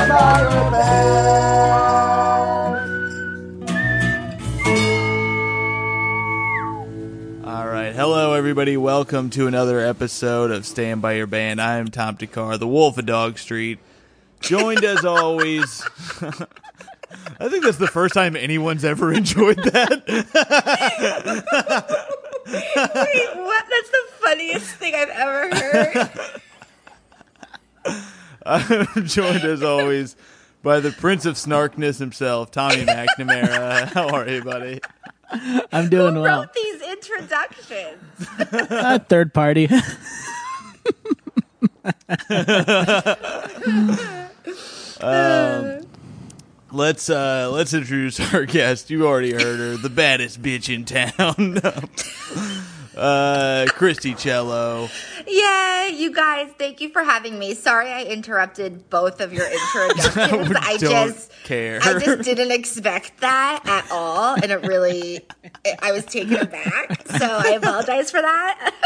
Stand by your band. All right. Hello, everybody. Welcome to another episode of Stand By Your Band. I am Tom Takar, the Wolf of Dog Street. Joined as always. I think that's the first time anyone's ever enjoyed that. Wait, what? That's the funniest thing I've ever heard. I'm joined as always by the Prince of Snarkness himself, Tommy McNamara. How are you, buddy? I'm doing Who well. wrote these introductions? Third party. Let's introduce our guest. You already heard her, the baddest bitch in town, Christy Cello. Yeah, you guys, thank you for having me. Sorry I interrupted both of your introductions. I Don't care. I just didn't expect that at all, and I was taken aback, so I apologize for that.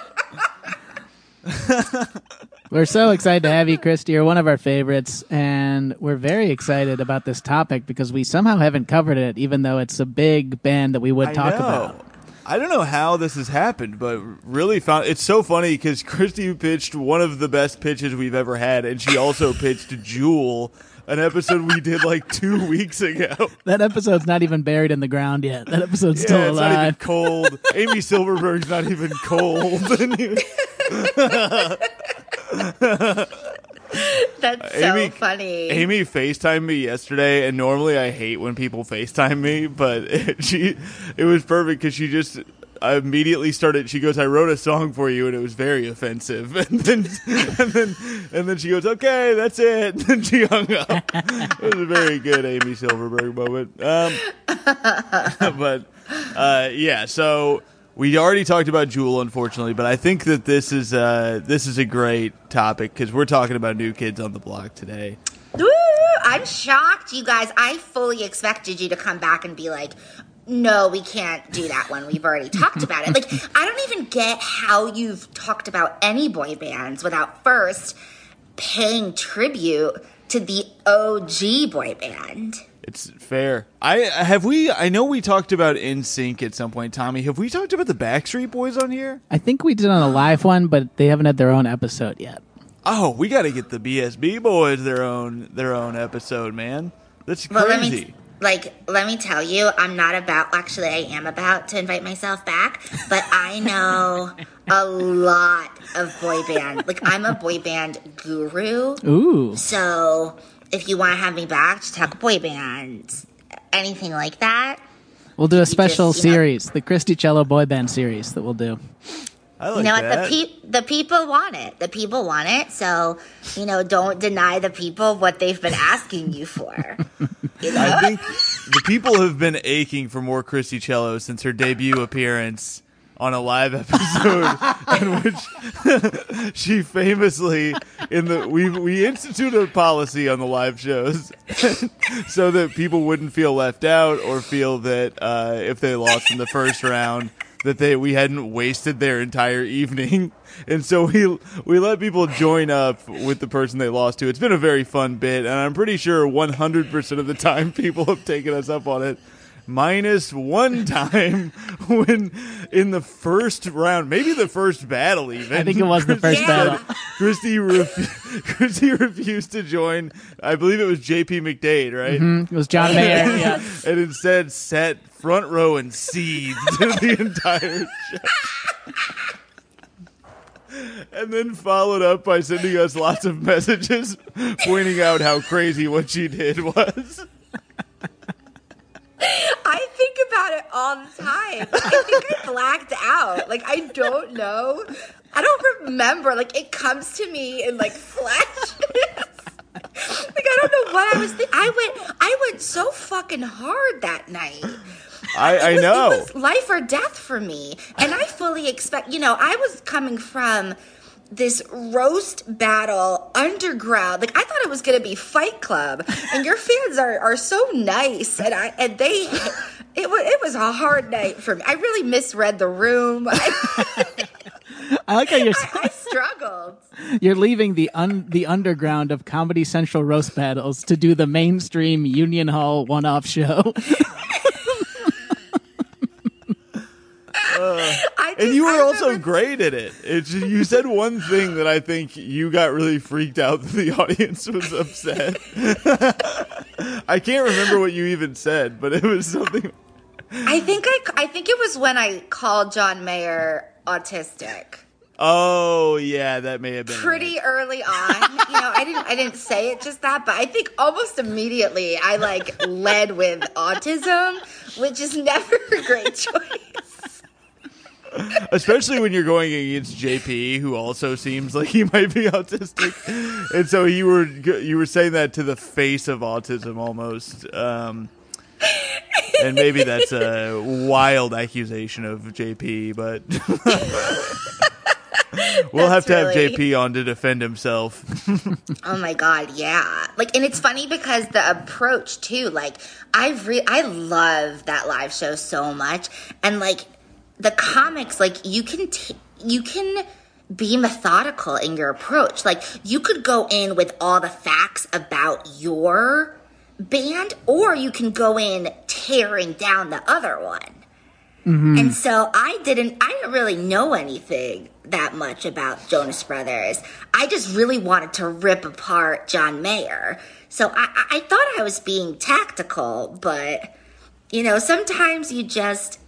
We're so excited to have you, Christy. You're one of our favorites, and we're very excited about this topic because we somehow haven't covered it, even though it's a big band that we would talk about. I don't know how this has happened, but really it's so funny because Christy pitched one of the best pitches we've ever had, and she also pitched Jewel, an episode we did like 2 weeks ago. That episode's not even buried in the ground yet. That episode's still it's alive. Not even cold. Amy Silverberg's not even cold. That's so funny. Amy FaceTimed me yesterday, and normally I hate when people FaceTime me, but it was perfect because I immediately started. She goes, "I wrote a song for you," and it was very offensive. And then she goes, "Okay, that's it." And then she hung up. It was a very good Amy Silverberg moment. Yeah. So we already talked about Jewel, unfortunately, but I think that this is a great topic because we're talking about New Kids on the Block today. Woo! I'm shocked, you guys. I fully expected you to come back and be like, no, we can't do that one. We've already talked about it. Like, I don't even get how you've talked about any boy bands without first paying tribute to the OG boy band. It's fair. I know we talked about NSYNC at some point, Tommy. Have we talked about the Backstreet Boys on here? I think we did on a live one, but they haven't had their own episode yet. Oh, we got to get the BSB Boys their own episode, man. That's crazy. Let me tell you, I am about to invite myself back, but I know a lot of boy band. Like, I'm a boy band guru. Ooh. So if you want to have me back to talk boy bands, anything like that. We'll do a special series, the Christy Cello boy band series that we'll do. I like that. The people want it. The people want it. So, don't deny the people what they've been asking you for. I think the people have been aching for more Christy Cello since her debut appearance on a live episode in which she famously we instituted a policy on the live shows so that people wouldn't feel left out or feel that if they lost in the first round that we hadn't wasted their entire evening. And so we let people join up with the person they lost to. It's been a very fun bit, and I'm pretty sure 100% of the time people have taken us up on it. Minus one time when in the first round, maybe the first battle even. I think it was the first battle. Christy refused to join. I believe it was J.P. McDade, right? Mm-hmm. It was John Mayer, yeah. And instead sat front row and seethed the entire show. And then followed up by sending us lots of messages pointing out how crazy what she did was. I think about it all the time. I think I blacked out. Like, I don't know. I don't remember. Like, it comes to me in, flashes. I don't know what I was thinking. I went so fucking hard that night. I know. It was life or death for me. And I fully expect, I was coming from this roast battle underground. Like, I thought it was going to be Fight Club, and your fans are so nice, and they it was a hard night for me. I really misread the room. I like how you're. I struggled. You're leaving the underground of Comedy Central roast battles to do the mainstream Union Hall one-off show. And you were also great at it. You said one thing that I think you got really freaked out that the audience was upset. I can't remember what you even said, but it was something. I think it was when I called John Mayer autistic. Oh yeah, that may have been pretty early on. I didn't say it just that, but I think almost immediately I led with autism, which is never a great choice. Especially when you're going against JP, who also seems like he might be autistic, and so you were saying that to the face of autism almost. And maybe that's a wild accusation of JP, but we'll have to have JP on to defend himself. Oh my God, yeah. And it's funny because the approach too, I love that live show so much, and the comics, you can be methodical in your approach. You could go in with all the facts about your band, or you can go in tearing down the other one. Mm-hmm. And so I didn't really know anything that much about Jonas Brothers. I just really wanted to rip apart John Mayer. So I thought I was being tactical, but sometimes you just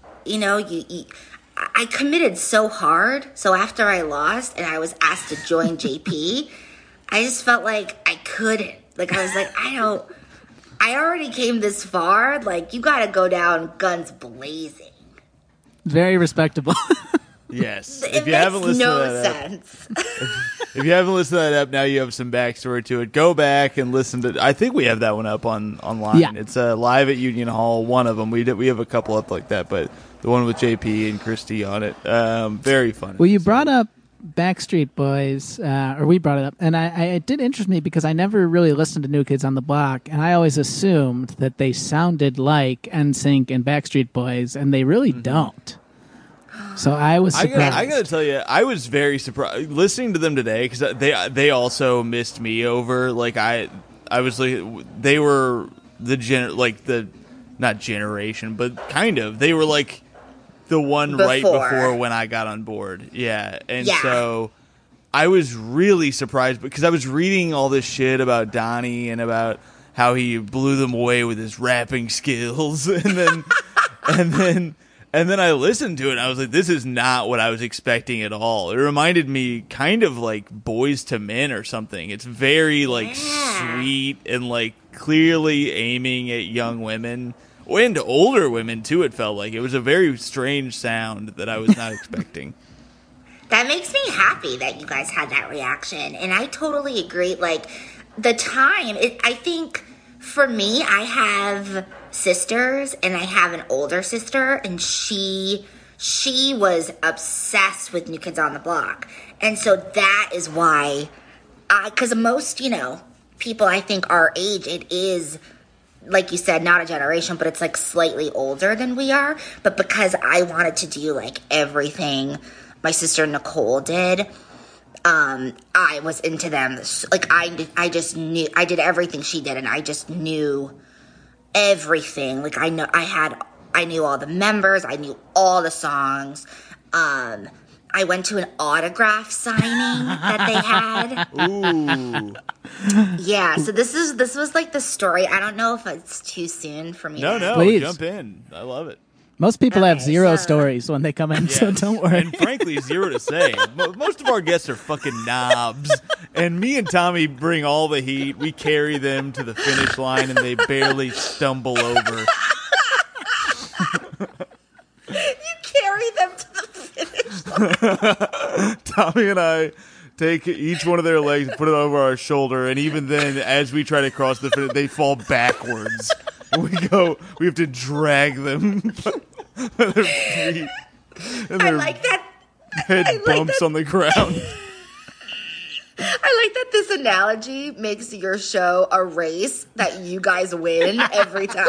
I committed so hard. So after I lost and I was asked to join JP, I just felt like I couldn't. I was like, I already came this far. You got to go down guns blazing. Very respectable. Yes. If you haven't listened to that if you haven't listened to that up, now you have some backstory to it. Go back and listen to. I think we have that one up online. Yeah. It's live at Union Hall. One of them. We have a couple up like that, but the one with JP and Christy on it. Very funny. Well, you brought up Backstreet Boys, or we brought it up, and it did interest me because I never really listened to New Kids on the Block, and I always assumed that they sounded like NSYNC and Backstreet Boys, and they really don't. So I was surprised. I gotta tell you, I was very surprised listening to them today because they also missed me over. I was they were the not generation, but kind of. They were the one right before when I got on board. Yeah. And so I was really surprised because I was reading all this shit about Donnie and about how he blew them away with his rapping skills. And then I listened to it and I was like, this is not what I was expecting at all. It reminded me kind of like Boys to Men or something. It's very sweet and clearly aiming at young women. And older women, too, it felt like. It was a very strange sound that I was not expecting. That makes me happy that you guys had that reaction. And I totally agree. The time, I think, for me, I have sisters, and I have an older sister, and she was obsessed with New Kids on the Block. And so that is why, because most, people I think our age, it is, like you said, not a generation, but it's slightly older than we are. But because I wanted to do everything my sister Nicole did, I was into them. I just knew, I did everything she did, and I just knew everything. I knew all the members, I knew all the songs. I went to an autograph signing that they had. Ooh. Yeah, so this was the story. I don't know if it's too soon for me. No, Please. Jump in. I love it. Most people have zero stories when they come in, so don't worry. And frankly, zero to say. Most of our guests are fucking knobs. And me and Tommy bring all the heat. We carry them to the finish line, and they barely stumble over. You carry them to the finish line. Tommy and I take each one of their legs and put it over our shoulder, and even then, as we try to cross the finish, they fall backwards. We have to drag them. Their feet and their head bumps on the ground. I like that this analogy makes your show a race that you guys win every time.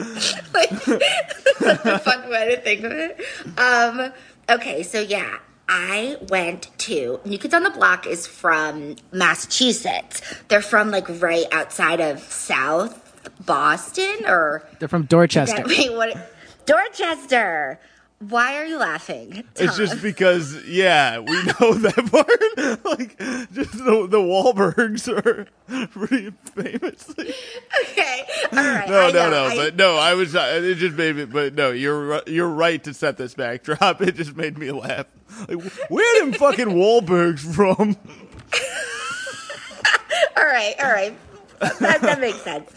That's a fun way to think of it. Okay, so yeah, I went to New Kids on the Block is from Massachusetts. They're from like right outside of South Boston, or They're from Dorchester. wait, what? Dorchester. Why are you laughing, It's Tom? just because, yeah, we know that part. Like, just the Wahlbergs are pretty famously. Okay, all right. No, I was. It just made me. But no, you're right to set this backdrop. It just made me laugh. Like, where them fucking Wahlbergs from? All right. That makes sense.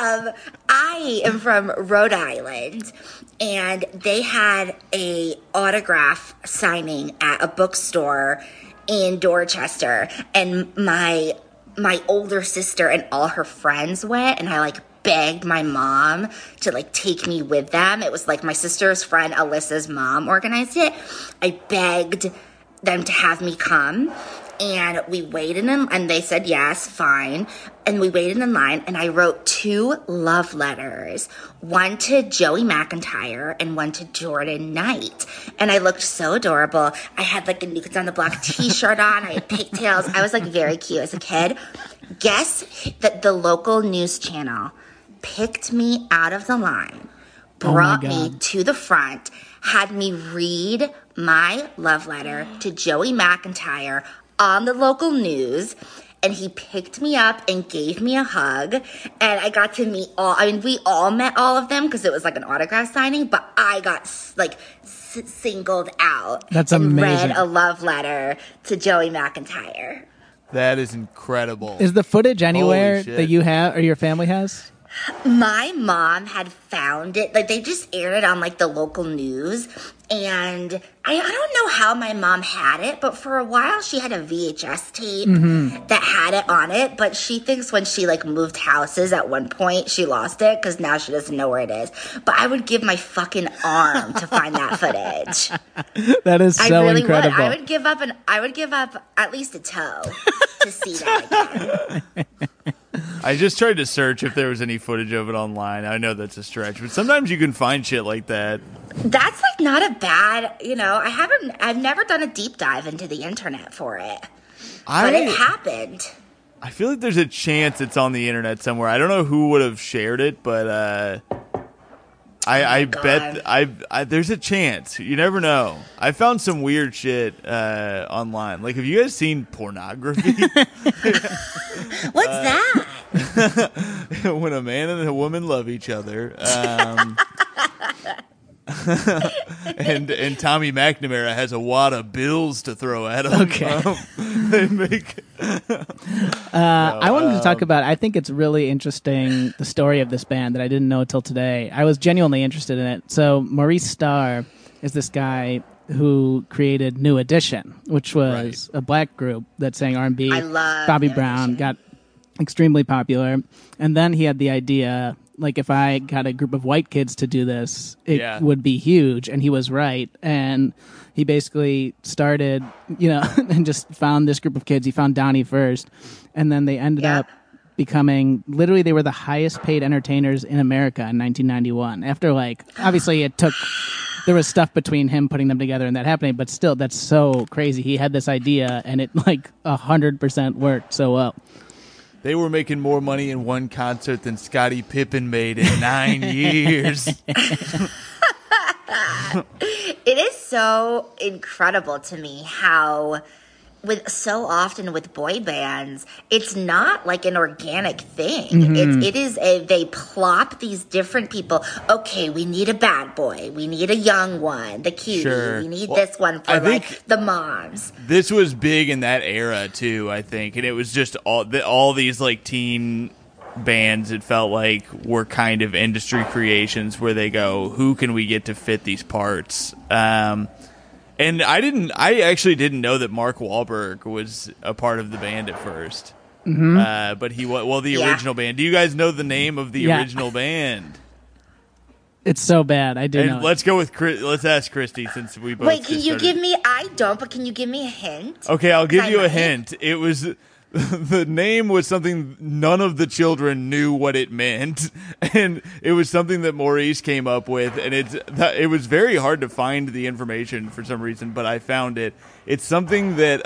I am from Rhode Island, and they had a autograph signing at a bookstore in Dorchester, and my older sister and all her friends went, and I like begged my mom to like take me with them. It was like my sister's friend Alyssa's mom organized it. I begged them to have me come. And we waited and they said, yes, fine. And we waited in line, and I wrote 2 love letters, one to Joey McIntyre and one to Jordan Knight. And I looked so adorable. I had like a New Kids on the Block t-shirt on. I had pigtails. I was like very cute as a kid. Guess that the local news channel picked me out of the line, brought me to the front, had me read my love letter to Joey McIntyre on the local news, and he picked me up and gave me a hug, and I got to meet we all met all of them because it was like an autograph signing, but I got like singled out. That's and amazing. read a love letter to Joey McIntyre. That is incredible. Is the footage anywhere Holy shit. that you have or your family has? My mom had found it. Like, they just aired it on like the local news, and I don't know how my mom had it, but for a while she had a VHS tape that had it on it, but she thinks when she like moved houses at one point she lost it because now she doesn't know where it is. But I would give my fucking arm to find that footage. That is so I really incredible. would. I would give up at least a toe to see that again. I just tried to search if there was any footage of it online. I know that's a stretch, but sometimes you can find shit like that. That's like not a bad, I've never done a deep dive into the internet for it. But it happened. I feel like there's a chance it's on the internet somewhere. I don't know who would have shared it, but I bet there's a chance. You never know. I found some weird shit online. Like, have you guys seen pornography? What's that? When a man and a woman love each other. And Tommy McNamara has a wad of bills to throw at him. Okay. They make. I wanted to talk about, I think it's really interesting, the story of this band that I didn't know until today. I was genuinely interested in it. So Maurice Starr is this guy who created New Edition, which was a black group that sang R&B. I love Bobby New Brown, Edition. got extremely popular. And then he had the idea, like, if I got a group of white kids to do this, it would be huge. And he was right. And he basically started, and just found this group of kids. He found Donnie first. And then they ended up becoming, literally, they were the highest paid entertainers in America in 1991. After, obviously there was stuff between him putting them together and that happening, but still, that's so crazy. He had this idea, and it, 100% worked so well. They were making more money in one concert than Scottie Pippen made in 9 years. It is so incredible to me how so often with boy bands, it's not like an organic thing. They plop these different people. Okay, we need a bad boy. We need a young one, the cutie. Sure. We need this one for the moms. This was big in that era too, I think, and it was just all these teen bands. It felt like were kind of industry creations where they go, who can we get to fit these parts? And I actually didn't know that Mark Wahlberg was a part of the band at first. But he was, the original band. Do you guys know the name of the original band? It's so bad. I do know. Let's go with let's ask Christy, since we both. Wait, can you give me? I don't, but can you give me a hint? Okay, I'll give you a hint. It was the name was something none of the children knew what it meant, and it was something that Maurice came up with, and it was very hard to find the information for some reason, but I found it. It's something that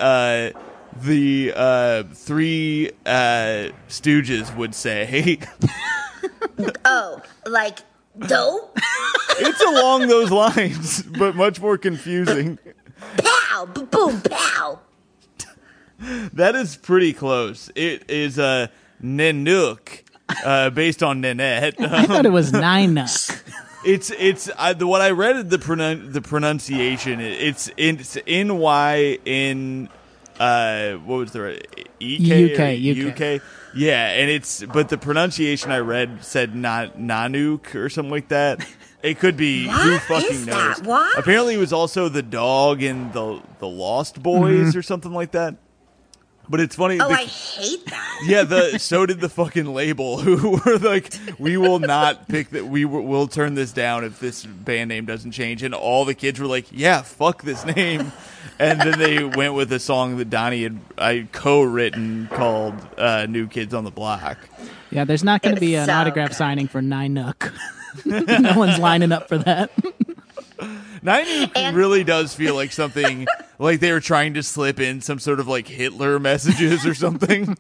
the Three Stooges would say. Oh, like dough? It's along those lines, but much more confusing. Pow, boom, pow. That is pretty close. It is Nanook, based on Nanette. I thought it was Ninuk. It's what I read at the pronunciation. It's NYN. What was the UK. Yeah, and but the pronunciation I read said not Nanook or something like that. It could be. What who fucking is knows? that? What? Apparently, it was also the dog in the Lost Boys or something like that. But it's funny. Oh, I hate that. Yeah, so did the fucking label, who were like, we will not pick that. We'll turn this down if this band name doesn't change. And all the kids were like, yeah, fuck this name. And then they went with a song that Donnie had co-written called New Kids on the Block. Yeah, there's not going to be an autograph signing for Ninuk. No one's lining up for that. Ninook really does feel like something like they were trying to slip in some sort of like Hitler messages or something.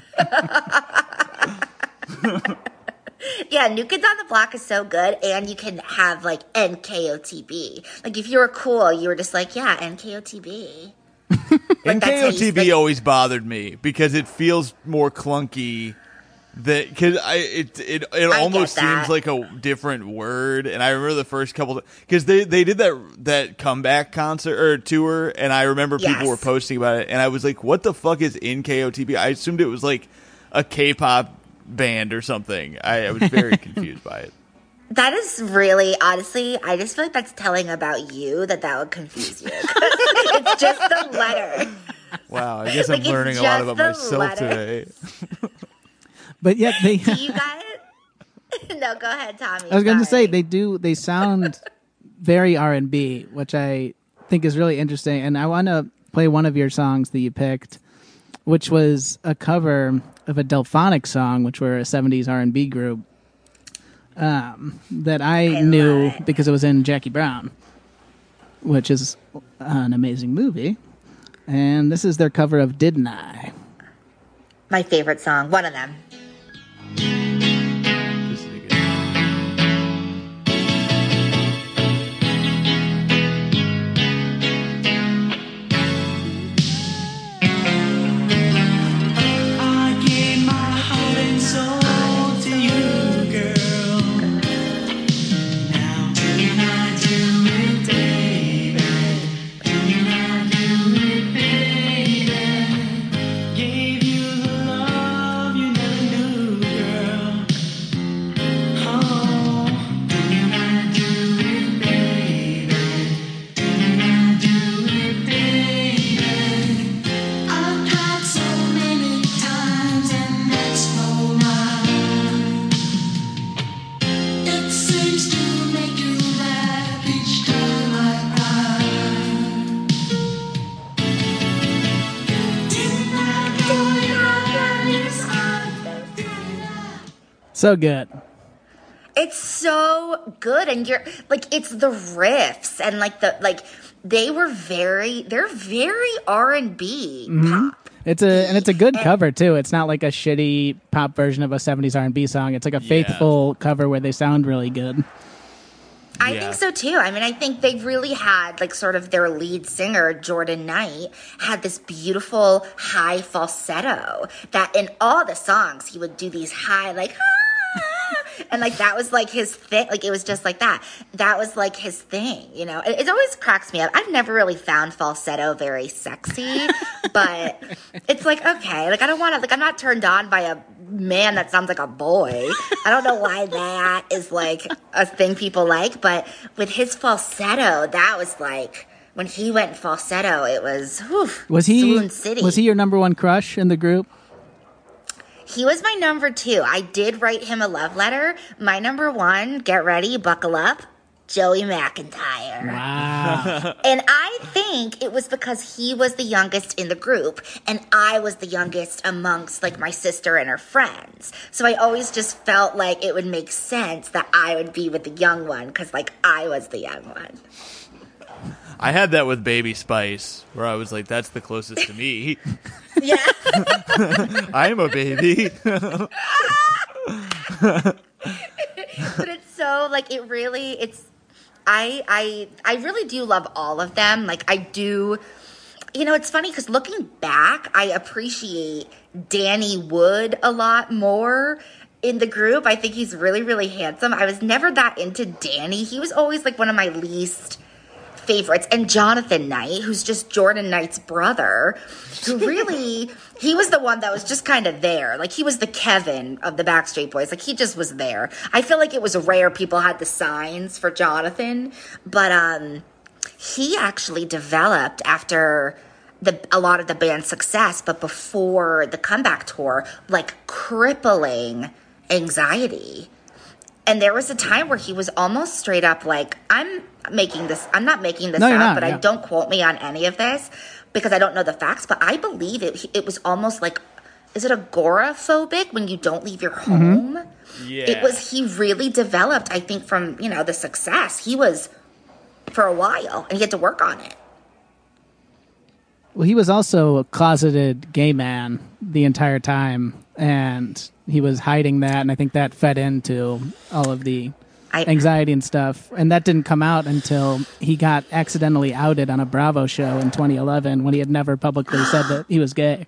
Yeah, New Kids on the Block is so good, and you can have like NKOTB. Like if you were cool, you were just like, yeah, NKOTB. NKOTB always bothered me because it feels more clunky. Because it almost seems like a different word, and I remember the first couple because they did that comeback concert or tour, and I remember people were posting about it, and I was like, "What the fuck is NKOTB?" I assumed it was like a K-pop band or something. I was very confused by it. That is really, honestly, I just feel like that's telling about you that would confuse you. It's just the letter. Wow, I guess I'm learning a lot about myself today. But yet they. Do you guys? No, go ahead, Tommy. I was going to say they sound very R&B, which I think is really interesting. And I want to play one of your songs that you picked, which was a cover of a Delphonics song, which were a 70s R&B group that I knew because it was in Jackie Brown, which is an amazing movie. And this is their cover of Didn't I? My favorite song, one of them. So good. It's so good, and you're like, it's the riffs and they're very R&B pop. It's a good cover too. It's not like a shitty pop version of a 70s R&B song. It's like a faithful cover where they sound really good. I think so too. I mean, I think they really had like sort of their lead singer, Jordan Knight, had this beautiful high falsetto that in all the songs he would do these high like and like that was like his thing. Like it was just like that. That was like his thing, you know. It always cracks me up. I've never really found falsetto very sexy, but it's like okay. Like I don't want to. Like I'm not turned on by a man that sounds like a boy. I don't know why that is like a thing people like, but with his falsetto, that was like when he went falsetto, it was Swoon City. Was he your number one crush in the group? He was my number 2. I did write him a love letter. My number 1, get ready, buckle up, Joey McIntyre. Wow. And I think it was because he was the youngest in the group, and I was the youngest amongst, like, my sister and her friends. So I always just felt like it would make sense that I would be with the young one, because, like, I was the young one. I had that with Baby Spice, where I was like, that's the closest to me. Yeah. I am a baby. But it's so, like, it really, it's, I really do love all of them. Like, I do, you know, it's funny because looking back, I appreciate Danny Wood a lot more in the group. I think he's really, really handsome. I was never that into Danny. He was always, like, one of my least favorites. And Jonathan Knight, who's just Jordan Knight's brother, who really, he was the one that was just kind of there. Like, he was the Kevin of the Backstreet Boys. Like, he just was there. I feel like it was rare people had the signs for Jonathan, but he actually developed after a lot of the band's success, but before the comeback tour, like, crippling anxiety. And there was a time where he was almost straight up like, I'm not making this up, but I don't quote me on any of this because I don't know the facts, but I believe it was almost like, is it agoraphobic when you don't leave your home? Yeah. He really developed, I think, from, you know, the success. He was for a while and he had to work on it. Well, he was also a closeted gay man the entire time, and he was hiding that, and I think that fed into all of the anxiety and stuff. And that didn't come out until he got accidentally outed on a Bravo show in 2011 when he had never publicly said that he was gay.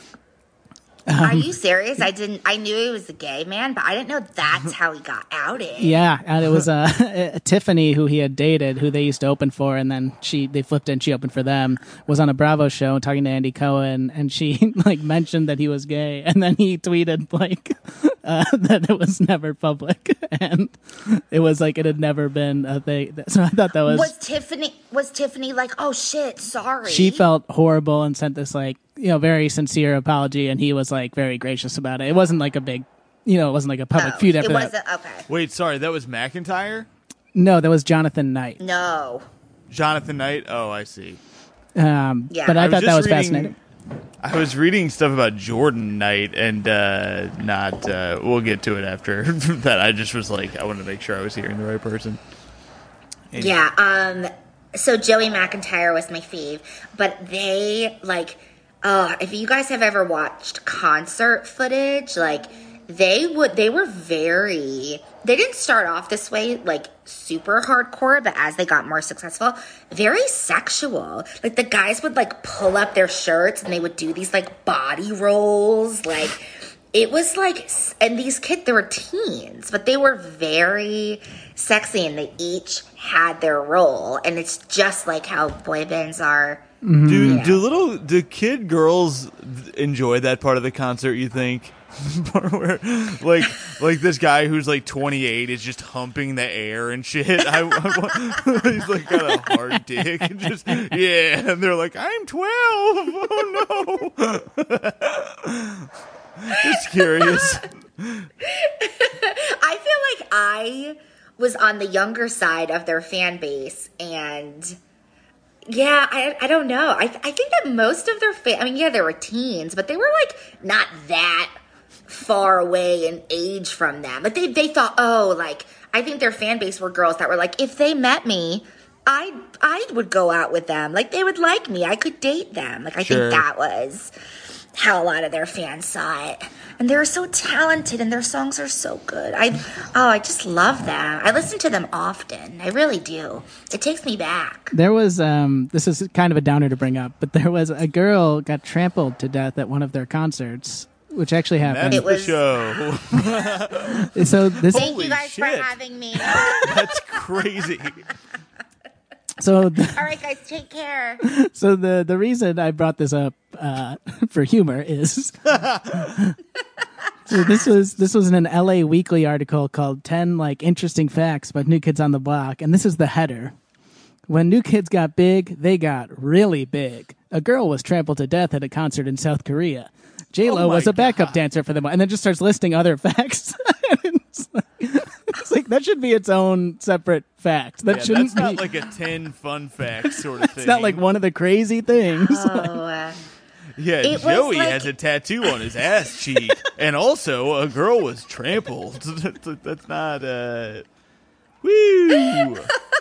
Are you serious? I knew he was a gay man, but I didn't know that's how he got outed. Yeah, and it was Tiffany, who he had dated, who they used to open for, and then they flipped and she opened for them, was on a Bravo show talking to Andy Cohen, and she like mentioned that he was gay, and then he tweeted like that it was never public, and it was like it had never been a thing. So I thought that was Tiffany like, oh shit, sorry. She felt horrible and sent this like, you know, very sincere apology, and he was like very gracious about it. It wasn't like a big, you know, it wasn't like a public feud after that. It wasn't, okay. Wait, sorry, that was McIntyre? No, that was Jonathan Knight. No. Jonathan Knight? Oh, I see. Yeah. But I thought that was fascinating. I was reading stuff about Jordan Knight, and we'll get to it after that. I just was like, I wanted to make sure I was hearing the right person. Anyway. Yeah, so Joey McIntyre was my fave, but they, like, if you guys have ever watched concert footage, like, they didn't start off this way, like, super hardcore, but as they got more successful, very sexual. Like, the guys would, like, pull up their shirts, and they would do these, like, body rolls, like, it was, like, and these kids, they were teens, but they were very sexy, and they each had their role, and it's just like how boy bands are. Do kid girls enjoy that part of the concert, you think? Where, like this guy who's like 28 is just humping the air and shit. He's like got a hard dick and just and they're like, I'm 12. Oh no. Just curious. I feel like I was on the younger side of their fan base, and yeah, I don't know. I think that most of their they were teens, but they were like not that far away in age from them. Like they thought, I think their fan base were girls that were like, if they met me, I would go out with them. Like, they would like me. I could date them. Like, I think that was how a lot of their fans saw it. And they're so talented, and their songs are so good. I just love them. I listen to them often. I really do. It takes me back. There was, this is kind of a downer to bring up, but there was a girl got trampled to death at one of their concerts, which actually happened. That's the show. So this. Thank you guys for having me. That's crazy. So all right, guys, take care. So the reason I brought this up for humor is so this was in an LA Weekly article called 10 like interesting facts about New Kids on the Block, and this is the header. When New Kids got big, they got really big. A girl was trampled to death at a concert in South Korea. J-Lo was a backup dancer for them, and then just starts listing other facts. It's like that should be its own separate fact. That Yeah, shouldn't that's not be. like a 10 fun fact sort of thing. It's not like one of the crazy things. Oh, Yeah, It was Joey like- has a tattoo on his ass cheek, and also a girl was trampled. That's not woo.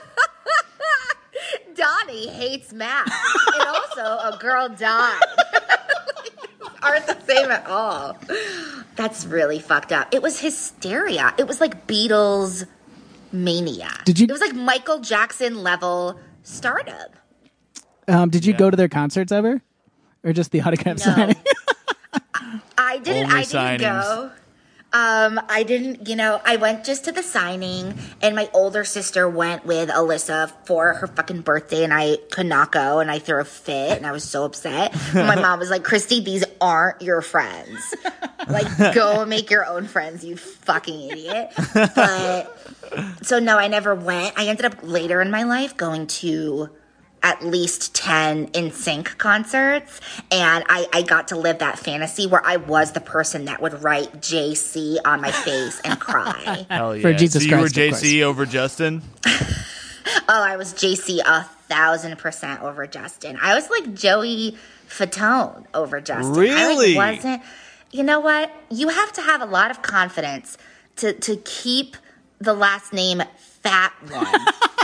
Donnie hates math, and also a girl died. Aren't the same at all. That's really fucked up. It was hysteria. It was like Beatles mania. Did you- It was like Michael Jackson level stardom. Did you go to their concerts ever, or just the autograph No. signing? I didn't. Only I didn't go. I didn't. I went just to the signing, and my older sister went with Alyssa for her fucking birthday, and I could not go, and I threw a fit, and I was so upset. My mom was like, "Christy, these aren't your friends. Like, go make your own friends, you fucking idiot." But so no, I never went. I ended up later in my life going to at least 10 NSYNC concerts, and I got to live that fantasy where I was the person that would write JC on my face and cry. Hell yeah. For Jesus so Christ, you of were JC over Justin? Oh, I was JC 1,000% over Justin. I was like Joey Fatone over Justin. Really? I wasn't. You know what? You have to have a lot of confidence to keep the last name Fat One.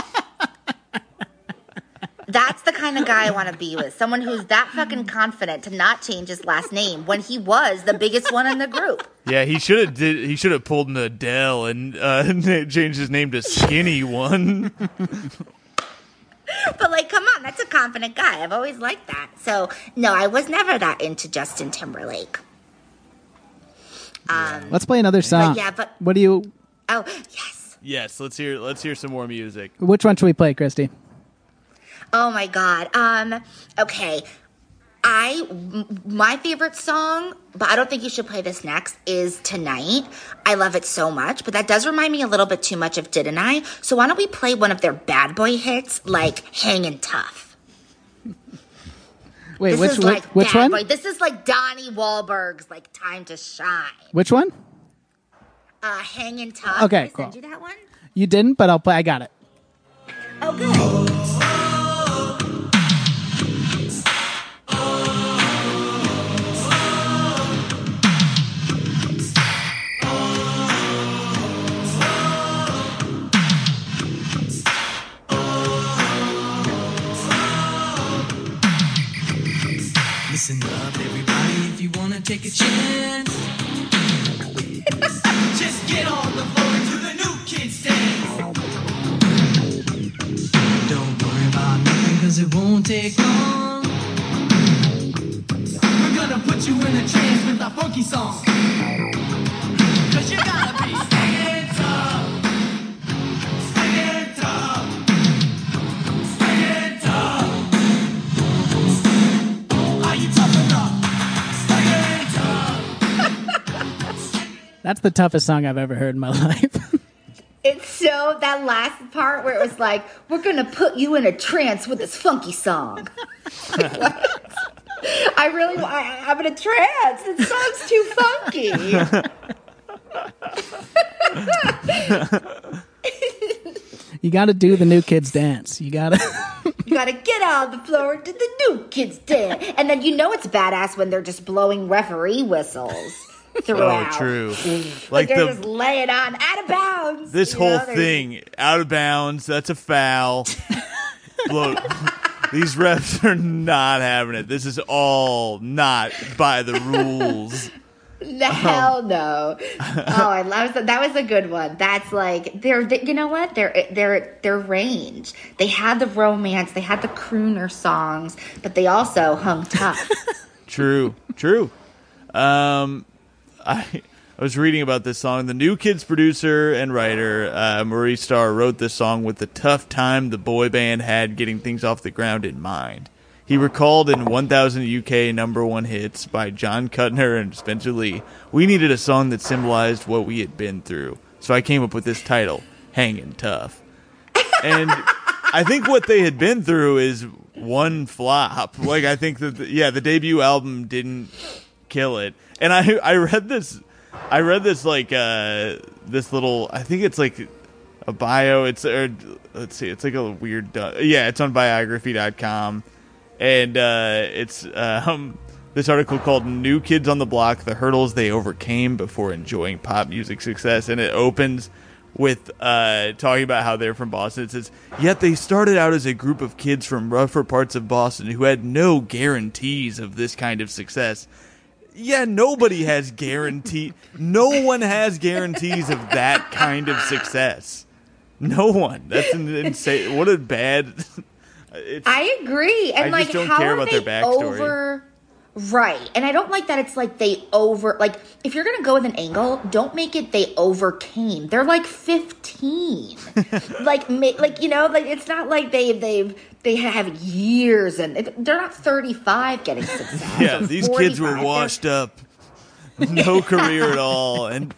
That's the kind of guy I want to be with. Someone who's that fucking confident to not change his last name when he was the biggest one in the group. Yeah, he should have pulled an Adele and changed his name to Skinny One. But like, come on, that's a confident guy. I've always liked that. So no, I was never that into Justin Timberlake. Let's play another song. yeah, but- what do you? Oh yes. Yes, let's hear some more music. Which one should we play, Christy? Oh my God. Okay. My favorite song, but I don't think you should play this next, is Tonight. I love it so much, but that does remind me a little bit too much of Didn't I? So why don't we play one of their bad boy hits, like Hangin' Tough? Wait, This which is like which bad one? boy. This is like Donnie Wahlberg's like Time to Shine. Which one? Hangin' Tough. Okay, Did I send cool. you that one? You didn't, but I'll play. I got it. Oh, good. Listen up, everybody, if you wanna take a chance. Just get on the floor to the new kids dance. Don't worry about nothing, cause it won't take long. We're gonna put you in a trance with a funky song. Cause you gotta be singing tough. Singing tough. Singing tough. Are you tough enough? Singing tough. That's the toughest song I've ever heard in my life. It's so, that last part where it was like, we're gonna put you in a trance with this funky song. I'm in a trance. This song's too funky. You got to do the new kids dance. You got to. You gotta get on the floor to the new kids dance. And then you know it's badass when they're just blowing referee whistles throughout. Oh, true. Like they're the just laying on out of bounds. this you whole know, they're- thing out of bounds. That's a foul. Look, these refs are not having it. This is all not by the rules. The hell no. Oh, I love that was a good one. That's like you know what? Their range. They had the romance, they had the crooner songs, but they also hung tough. True. I was reading about this song. The New Kids producer and writer, Maurice Starr, wrote this song with the tough time the boy band had getting things off the ground in mind. He recalled in 1000 UK #1 hits by John Cutner and Spencer Lee, we needed a song that symbolized what we had been through. So I came up with this title, Hangin' Tough. And I think what they had been through is one flop. Like, I think that, the debut album didn't kill it. And I read this like, this little, I think it's like a bio. Let's see, it's like a weird. It's on biography.com, and it's this article called "New Kids on the Block: The Hurdles They Overcame Before Enjoying Pop Music Success," and it opens with talking about how they're from Boston. It says, "Yet they started out as a group of kids from rougher parts of Boston who had no guarantees of this kind of success." Yeah, nobody has guarantee. No one has guarantees of that kind of success. No one. That's insane. What a bad. I agree. And I just don't how care are about they their backstory. Right. And I don't like that it's like they if you're going to go with an angle, don't make it they overcame. They're like 15. It's not like they have years and they're not 35 getting success. Yeah, these kids were washed up. No career at all. And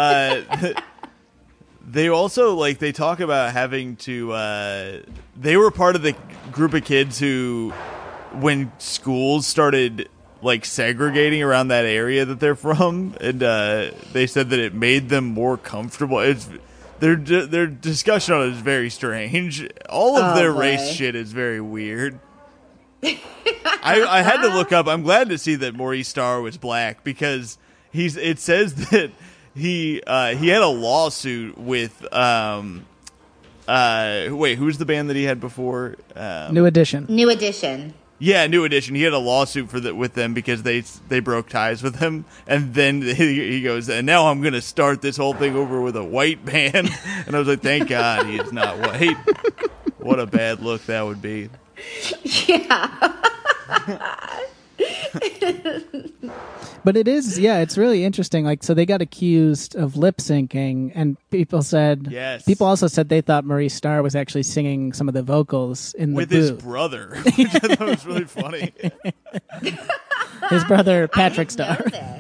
they also they talk about having to they were part of the group of kids who, when schools started segregating around that area that they're from, and they said that it made them more comfortable. Their discussion on it is very strange. All of their race shit is very weird. I had to look up. I'm glad to see that Maurice Starr was black, because it says that he had a lawsuit with who's the band that he had before? New Edition. New Edition. Yeah, New Edition. He had a lawsuit with them because they broke ties with him, and then he goes, and now I'm going to start this whole thing over with a white band. And I was like, thank God he is not white. What a bad look that would be. Yeah. But it is, it's really interesting. So they got accused of lip syncing, and people also said they thought Maurice Starr was actually singing some of the vocals in the with booth. his brother, which I thought was really funny. His brother Patrick Starr.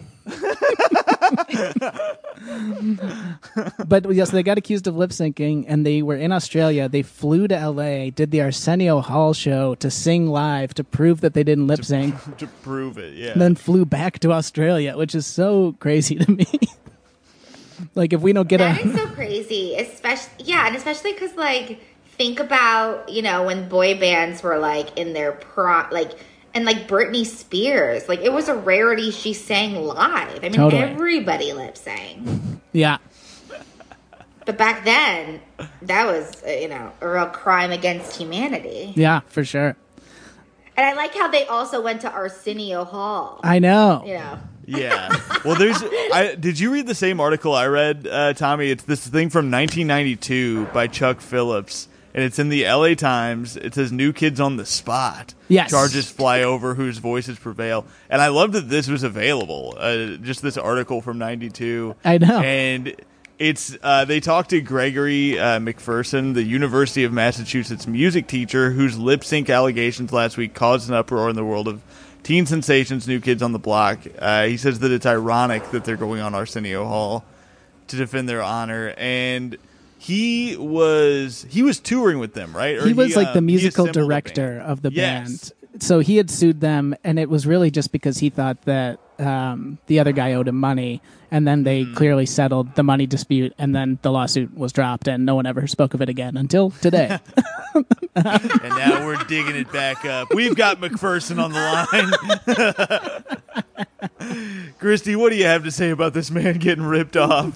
But yes, they got accused of lip syncing, and they were in Australia. They flew to LA, did the Arsenio Hall show to sing live to prove that they didn't lip sync. To prove it, yeah. And then flew back to Australia, which is so crazy to me. If we don't get that is so crazy, especially because think about when boy bands were in their and Britney Spears, it was a rarity she sang live. I mean, totally. Everybody lip sang. Yeah. But back then, that was a real crime against humanity. Yeah, for sure. And I like how they also went to Arsenio Hall. I know. Yeah. Well, did you read the same article I read, Tommy? It's this thing from 1992 by Chuck Phillips, and it's in the LA Times. It says New Kids on the Spot. Yes. Charges fly over whose voices prevail. And I love that this was available. Just this article from 92. I know. And it's they talked to Gregory McPherson, the University of Massachusetts music teacher, whose lip sync allegations last week caused an uproar in the world of teen sensations, New Kids on the Block. He says that it's ironic that they're going on Arsenio Hall to defend their honor. And he was touring with them, right? Or he was the musical assembled director of the Yes. band. So he had sued them, and it was really just because he thought that the other guy owed him money, and then they clearly settled the money dispute, and then the lawsuit was dropped, and no one ever spoke of it again until today. And now we're digging it back up. We've got McPherson on the line. Christy, what do you have to say about this man getting ripped off?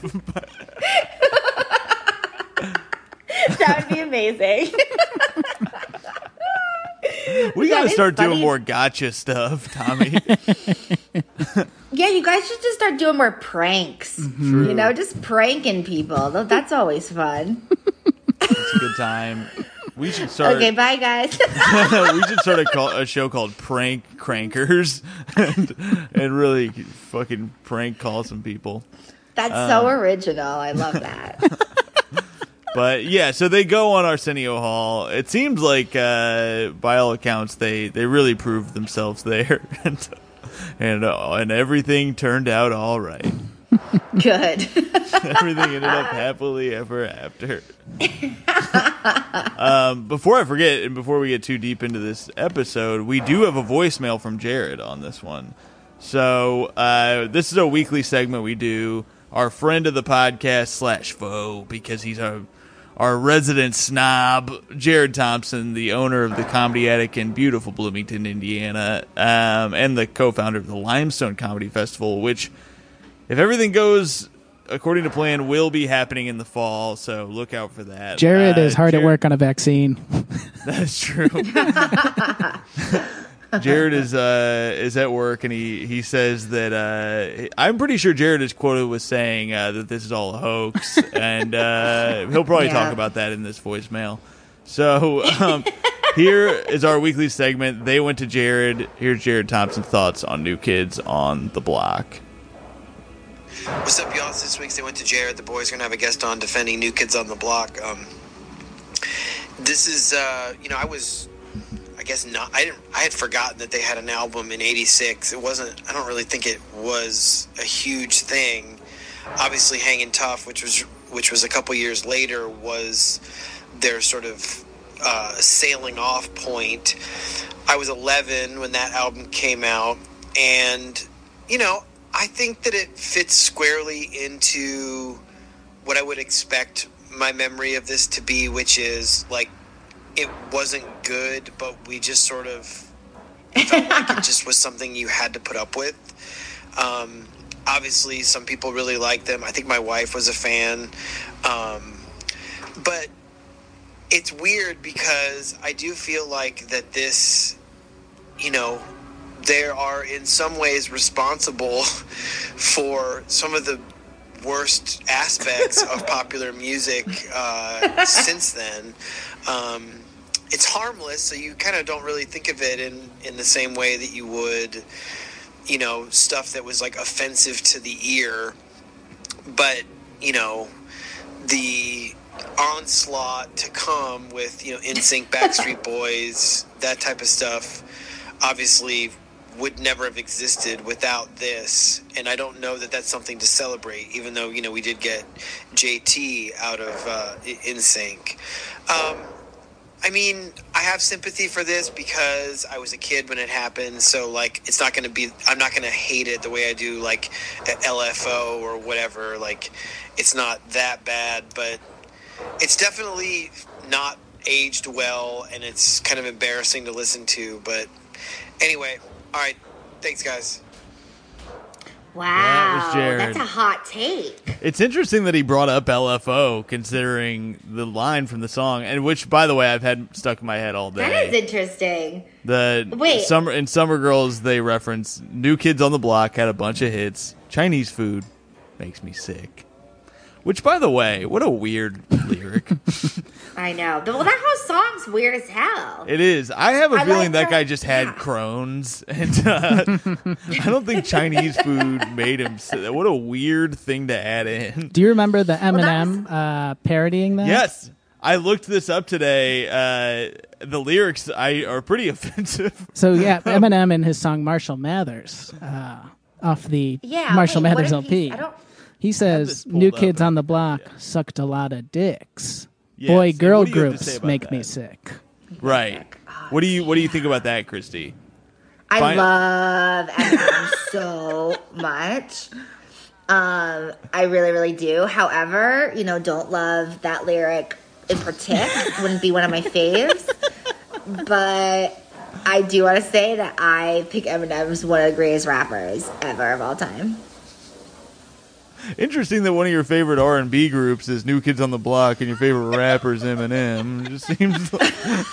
That would be amazing. We got to start funny. doing more gotcha stuff, Tommy. Yeah, you guys should just start doing more pranks. True. Just pranking people. That's always fun. It's a good time. We should start. Okay, bye, guys. We should start a show called Prank Crankers and really fucking prank call some people. That's so original. I love that. But yeah, so they go on Arsenio Hall. It seems like, by all accounts, they really proved themselves there, and everything turned out all right. Good. Everything ended up happily ever after. Before I forget, and before we get too deep into this episode, we do have a voicemail from Jared on this one. So this is a weekly segment we do. Our friend of the podcast / foe, because he's our resident snob, Jared Thompson, the owner of the Comedy Attic in beautiful Bloomington, Indiana, and the co-founder of the Limestone Comedy Festival, which, if everything goes according to plan, will be happening in the fall, so look out for that. Jared is hard at work on a vaccine. That's true. Jared is at work, and he says that I'm pretty sure Jared is quoted with saying that this is all a hoax, and he'll probably talk about that in this voicemail. So here is our weekly segment. They went to Jared. Here's Jared Thompson's thoughts on New Kids on the Block. What's up, y'all? This week they went to Jared. The boys are going to have a guest on defending New Kids on the Block. This is, I had forgotten that they had an album in 86. It wasn't, I don't really think it was a huge thing. Obviously Hangin' Tough, which was a couple years later, was their sort of sailing off point. I was 11 when that album came out, and, I think that it fits squarely into what I would expect my memory of this to be, which is, like, it wasn't good, but we just sort of felt like it just was something you had to put up with. Obviously, some people really like them. I think my wife was a fan. But it's weird because I do feel like that this, they are in some ways responsible for some of the worst aspects of popular music since then. It's harmless, so you kind of don't really think of it in the same way that you would, stuff that was like offensive to the ear. But, the onslaught to come with, NSYNC, Backstreet Boys, that type of stuff, obviously would never have existed without this, and I don't know that that's something to celebrate, even though, we did get JT out of NSYNC. I have sympathy for this because I was a kid when it happened, so, like, it's not going to be, I'm not going to hate it the way I do, like, LFO or whatever. Like, it's not that bad, but it's definitely not aged well, and it's kind of embarrassing to listen to, but anyway. All right. Thanks, guys. Wow. That was Jared. That's a hot take. It's interesting that he brought up LFO, considering the line from the song, and which, by the way, I've had stuck in my head all day. That is interesting. In Summer Girls, they reference New Kids on the Block had a bunch of hits. Chinese food makes me sick. Which, by the way, what a weird lyric. I know. Well, that whole song's weird as hell. It is. I have a feeling that guy just had yeah. Crohn's, and I don't think Chinese food made him sick. What a weird thing to add in. Do you remember the Eminem parodying that? Yes. I looked this up today. The lyrics are pretty offensive. So, yeah, Eminem in his song Marshall Mathers off the Marshall Mathers LP. He says, New Kids on the Block sucked a lot of dicks. Yes. Boy-girl groups make me sick. Right. What do you think about that, Christy? I love Eminem so much. I really, really do. However, don't love that lyric in particular. Wouldn't be one of my faves. But I do want to say that I pick Eminem as one of the greatest rappers ever of all time. Interesting that one of your favorite R&B groups is New Kids on the Block and your favorite rapper is Eminem. It just seems like...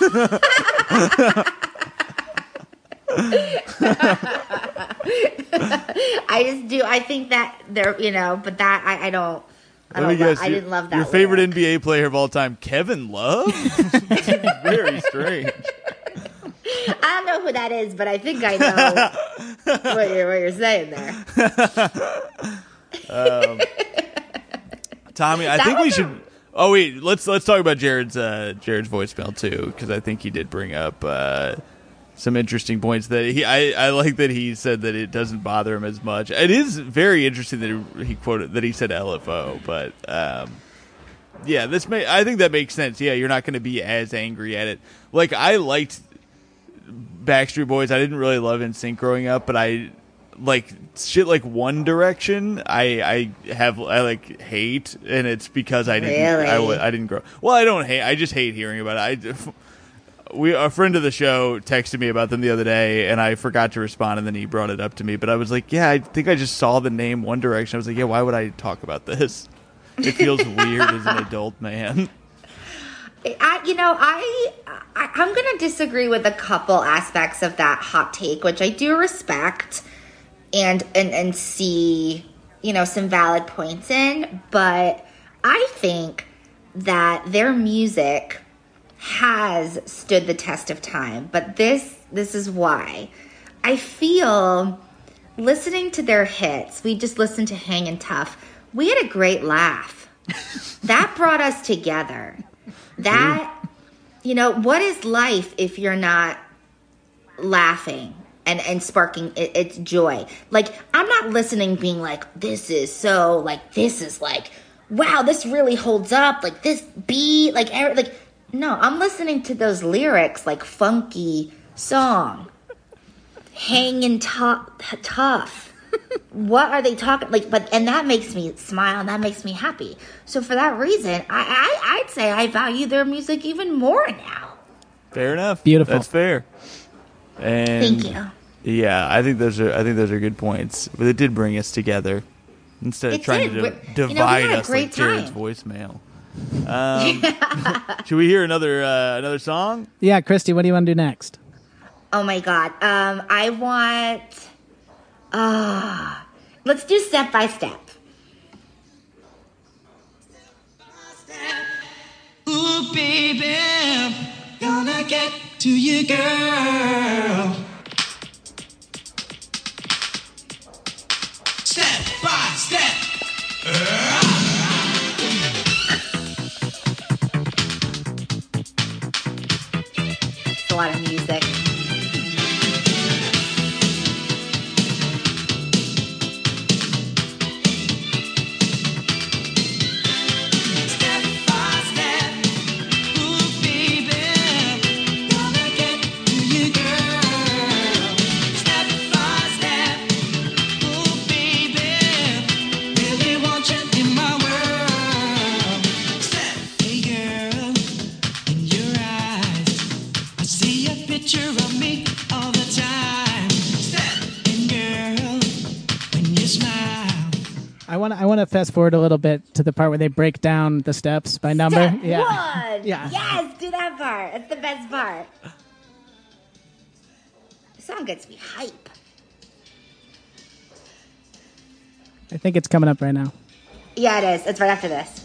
I just do. I think that they're, but that I don't. I didn't love that. Your favorite NBA player of all time, Kevin Love? Very strange. I don't know who that is, but I think I know what you're saying there. Tommy, I think we should. Oh wait, let's talk about Jared's voicemail too, because I think he did bring up some interesting points that I like that he said that it doesn't bother him as much. It is very interesting that he said LFO, but yeah, I think that makes sense. Yeah, you're not going to be as angry at it. Like, I liked Backstreet Boys. I didn't really love NSYNC growing up, but I like shit like One Direction, I like hate, and it's because I didn't Really? I didn't grow. Well, I don't hate. I just hate hearing about it. A friend of the show texted me about them the other day, and I forgot to respond, and then he brought it up to me. But I was like, yeah, I think I just saw the name One Direction. I was like, yeah, why would I talk about this? It feels weird as an adult man. I'm going to disagree with a couple aspects of that hot take, which I do respect and see, some valid points in. But I think that their music has stood the test of time. But this is why. I feel listening to their hits, we just listened to Hangin' Tough. We had a great laugh. That brought us together. That, what is life if you're not laughing and sparking its joy? Like, I'm not listening being like, this is like, wow, this really holds up. Like, this beat, no, I'm listening to those lyrics like funky song. Hanging tough. What are they talking and that makes me smile and that makes me happy. So for that reason, I'd say I value their music even more now. Fair enough. Beautiful. That's fair. And Thank you. Yeah, I think those are good points. But it did bring us together instead of trying to divide us like Jared's voicemail. Should we hear another song? Yeah, Christy, what do you want to do next? Oh my God. I want. Let's do Step by Step. Ooh, baby, gonna get to you, girl. Step by step. It's a lot of music. I want to fast forward a little bit to the part where they break down the steps by number. Step one. Yeah. Yes, do that part. It's the best part. The song gets me hype. I think it's coming up right now. Yeah, it is. It's right after this.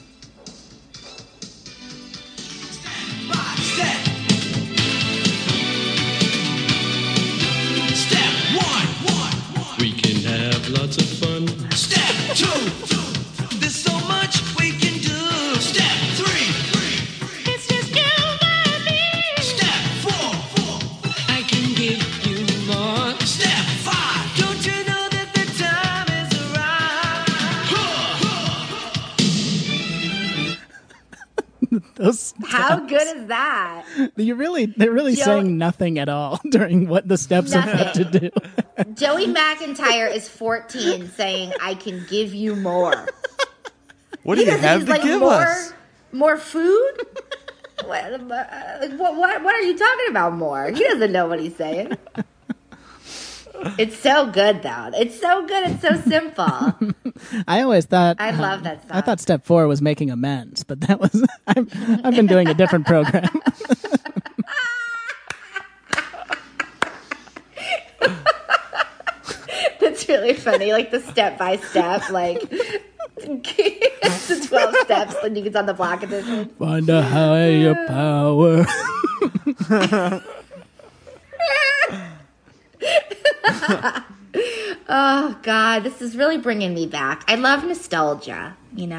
Step one. We can have lots of fun. Step two. There's so much we can do. Step three. It's just you and me. Step four. I can give you more. Step five. Don't you know that the time is arrived? Those How good is that? they're really saying nothing at all during what the steps are about to do. Joey McIntyre is 14 saying, I can give you more. What do you have to give us? More food? What are you talking about more? He doesn't know what he's saying. It's so good, though. It's so good. It's so simple. I always thought I love that song. I thought step 4 was making amends, but that was I've been doing a different program. That's really funny. Like the step by step, like the 12 steps, then you get on the block edition. Find a higher power. Oh God, this is really bringing me back. I love nostalgia,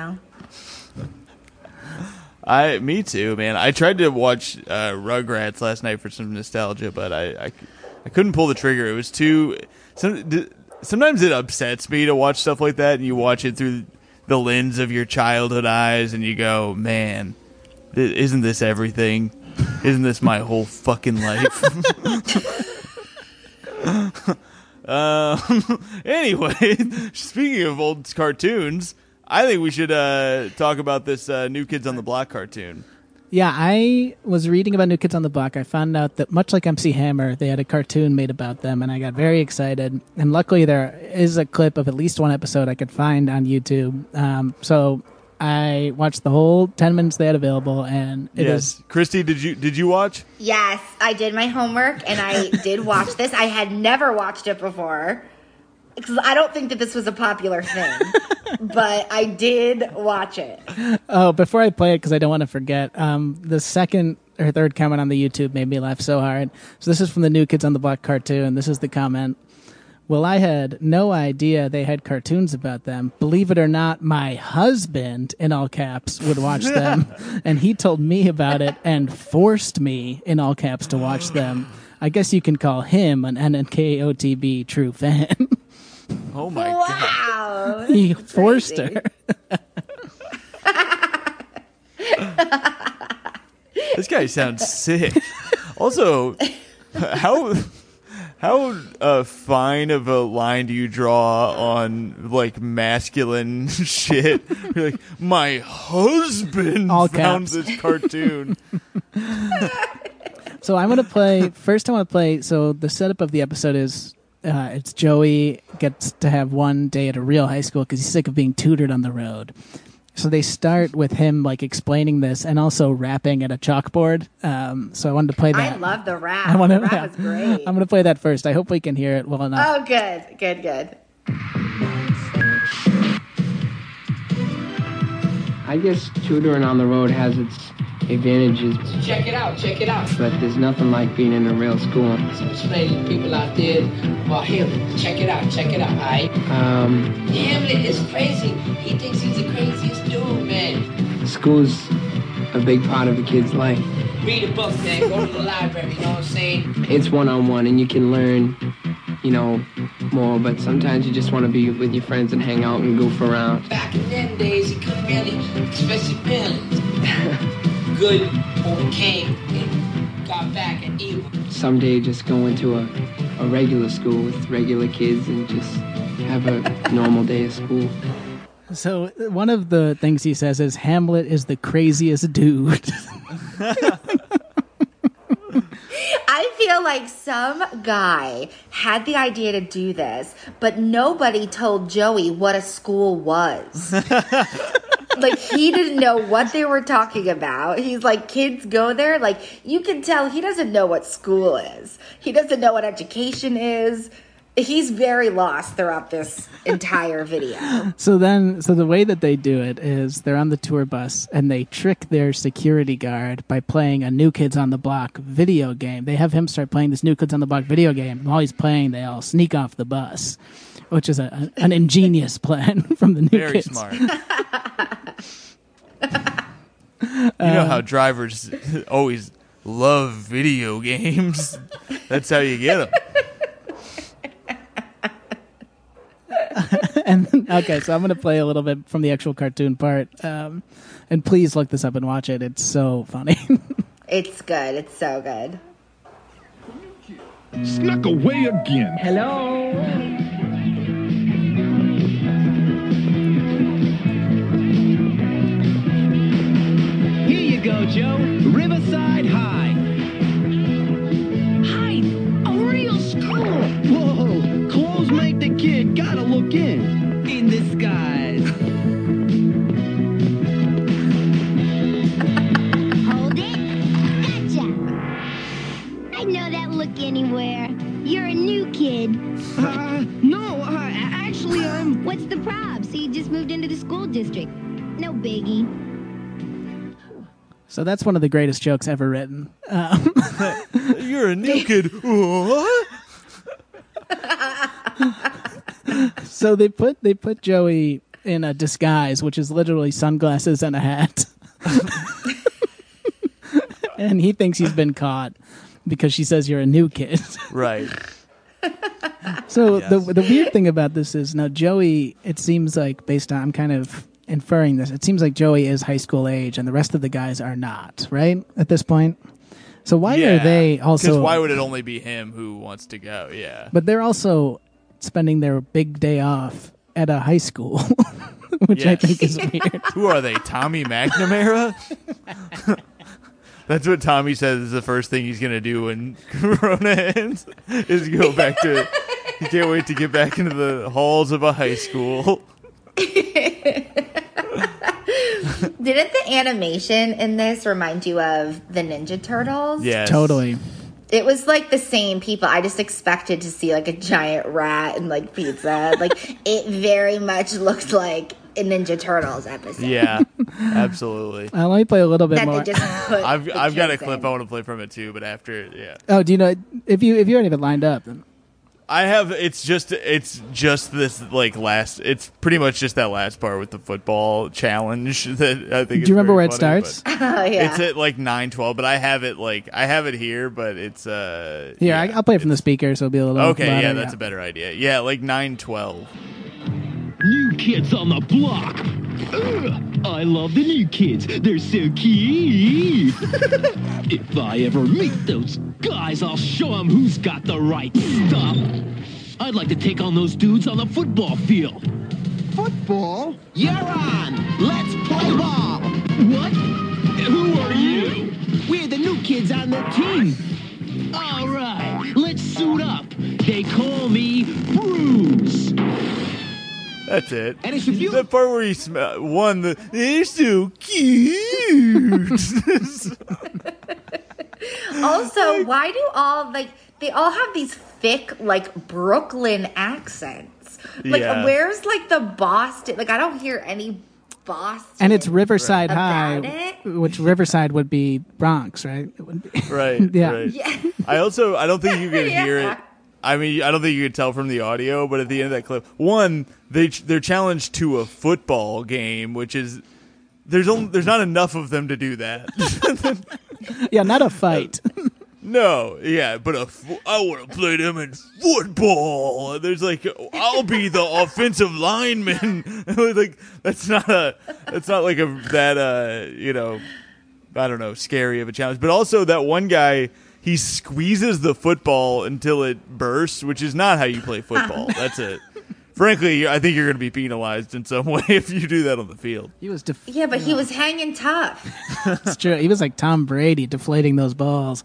Me too, man. I tried to watch Rugrats last night for some nostalgia, but I couldn't pull the trigger. It was too. Sometimes it upsets me to watch stuff like that, and you watch it through the lens of your childhood eyes, and you go, "Man, isn't this everything? Isn't this my whole fucking life?" Anyway, speaking of old cartoons, I think we should talk about this New Kids on the Block cartoon. Yeah, I was reading about New Kids on the Block. I found out that much like MC Hammer, they had a cartoon made about them, and I got very excited. And luckily, there is a clip of at least one episode I could find on YouTube. So I watched the whole 10 minutes they had available, and it is... Christy, did you watch? Yes, I did my homework and I did watch this. I had never watched it before because I don't think that this was a popular thing, but I did watch it. Oh, before I play it, because I don't want to forget, the second or third comment on the YouTube made me laugh so hard. So this is from the New Kids on the Block cartoon. This is the comment. Well, I had no idea they had cartoons about them. Believe it or not, my husband, in all caps, would watch them. And he told me about it and forced me, in all caps, to watch them. I guess you can call him an NNKOTB true fan. Oh, my God. Wow. He forced her. This guy sounds sick. Also, how fine of a line do you draw on like masculine shit? You're like, my husband All found caps. this cartoon. So I'm going to play, first I want to play, so the setup of the episode is, it's Joey gets to have one day at a real high school because he's sick of being tutored on the road. So they start with him like explaining this and also rapping at a chalkboard. So I wanted to play that. I love the rap. I wanna- The rap is great. I'm going to play that first. I hope we can hear it well enough. Oh, good. I guess tutoring on the road has its advantages, Check it out. but there's nothing like being in a real school. Explain to people out there about Hamlet. Check it out, alright? Hamlet is crazy. He thinks he's the craziest dude, man. School's a big part of a kid's life. Read a book, man. Go to the library, you know what I'm saying? It's one-on-one, and you can learn, more, but sometimes you just want to be with your friends and hang out and goof around. Back in them days, he couldn't really express his feelings. Good overcame and got back at evil. Someday just go into a regular school with regular kids and just have a normal day of school. So one of the things he says is Hamlet is the craziest dude. I feel like some guy had the idea to do this, but nobody told Joey what a school was. Like, he didn't know what they were talking about. He's like, kids go there. Like, you can tell he doesn't know what school is. He doesn't know what education is. He's very lost throughout this entire video. So the way that they do it is they're on the tour bus and they trick their security guard by playing a New Kids on the Block video game. They have him start playing this New Kids on the Block video game. And while he's playing, they all sneak off the bus, which is an ingenious plan from the New Very Kids. smart. You know how drivers always love video games. That's how you get them. And okay, so I'm going to play a little bit from the actual cartoon part. And please look this up and watch it. It's so funny. It's good. It's so good. Snuck away again. Hello? Here you go, Joe. Riverside High. Hi, a real school. Whoa, clothes make the kid. Gotta look in. In disguise. Hold it. Gotcha. I know that look anywhere. You're a new kid. No, actually, I'm... What's the prob? So you just moved into the school district. No biggie. So that's one of the greatest jokes ever written. You're a new kid. What? So they put Joey in a disguise, which is literally sunglasses and a hat. And he thinks he's been caught because she says you're a new kid. Right. So Yes. the weird thing about this is now Joey, it seems like based on, I'm kind of inferring this, it seems like Joey is high school age and the rest of the guys are not, right? At this point. So why are they also... Because why would it only be him who wants to go? Yeah. But they're also spending their big day off at a high school, which I Yes. think is weird. Who are they? Tommy McNamara? That's what Tommy says is the first thing he's going to do when Corona ends, is go back to... He can't wait to get back into the halls of a high school. Didn't the animation in this remind you of the Ninja Turtles? Yes. Totally. It was like the same people. I just expected to see like a giant rat and like pizza. Like it very much looked like a Ninja Turtles episode. Yeah, absolutely. Let me play a little bit That more. they just put I've the got a kids clip in. I want to play from it too, but after, yeah. Oh, do you know if you already have it lined up? Then I have. It's just this like last. It's pretty much just that last part with the football challenge that I think. Do you remember where it funny, starts? but Oh yeah. It's at like 9:12, but I have it here, but it's Here, yeah, I'll play it from the speaker, so it'll be a little. okay, louder, yeah, that's a better idea. Yeah, like 9:12. New kids on the block. Ugh, I love the new kids. They're so cute. If I ever meet those guys, I'll show them who's got the right stuff. I'd like to take on those dudes on the football field. Football? You're on. Let's play ball. What? Who are you? We're the new kids on the team. All right, let's suit up. They call me Bruce. That's it. And it's you. The part where he won the. They're so cute. Also, why do all like they all have these thick like Brooklyn accents? Like Yeah. where's like the Boston? Like I don't hear any Boston. And it's Riverside About High, it? which Riverside would be Bronx, right? It would be. Right. Yeah. Right. Yeah. I don't think you can hear Yeah. it. I mean, I don't think you can tell from the audio, but at the end of that clip, one, they're challenged to a football game, which is there's not enough of them to do that. Yeah, not a fight. No, yeah, but I want to play them in football. And there's like, I'll be the offensive lineman. Like that's not like that I don't know, scary of a challenge. But also that one guy, he squeezes the football until it bursts, which is not how you play football. That's it. Frankly, I think you're going to be penalized in some way if you do that on the field. He was Yeah, but he was hanging tough. It's true. He was like Tom Brady deflating those balls.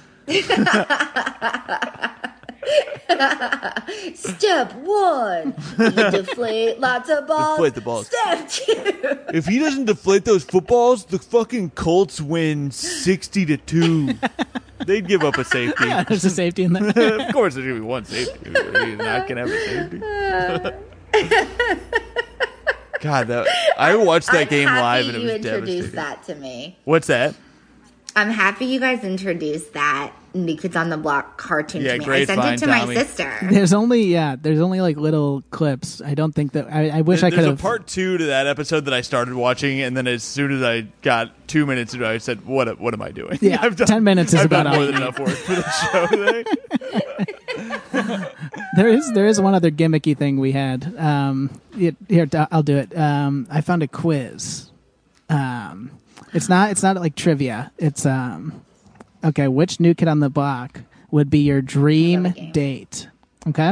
Step one, you deflate lots of balls. Deflate the balls. Step two. If he doesn't deflate those footballs, the fucking Colts win 60-2. They'd give up a safety. Yeah, there's a safety in there. Of course, there's going to be one safety. He's not going to have a safety. God, I watched that I'm game happy live and it you was introduced devastating. that to me. What's that? I'm happy you guys introduced that New Kids on the Block cartoon Yeah, to me. great I sent find, it to Tommy. my sister. There's only like little clips. I don't think that I wish I could There's a have. part 2 to that episode that I started watching, and then as soon as I got 2 minutes into it, I said, "What am I doing?" Yeah, 10 minutes is I've about done all more you than need. enough work for the show today. There is one other gimmicky thing we had. Here, I'll do it. I found a quiz. It's not like trivia. It's okay. Which New Kid on the Block would be your dream date? Okay.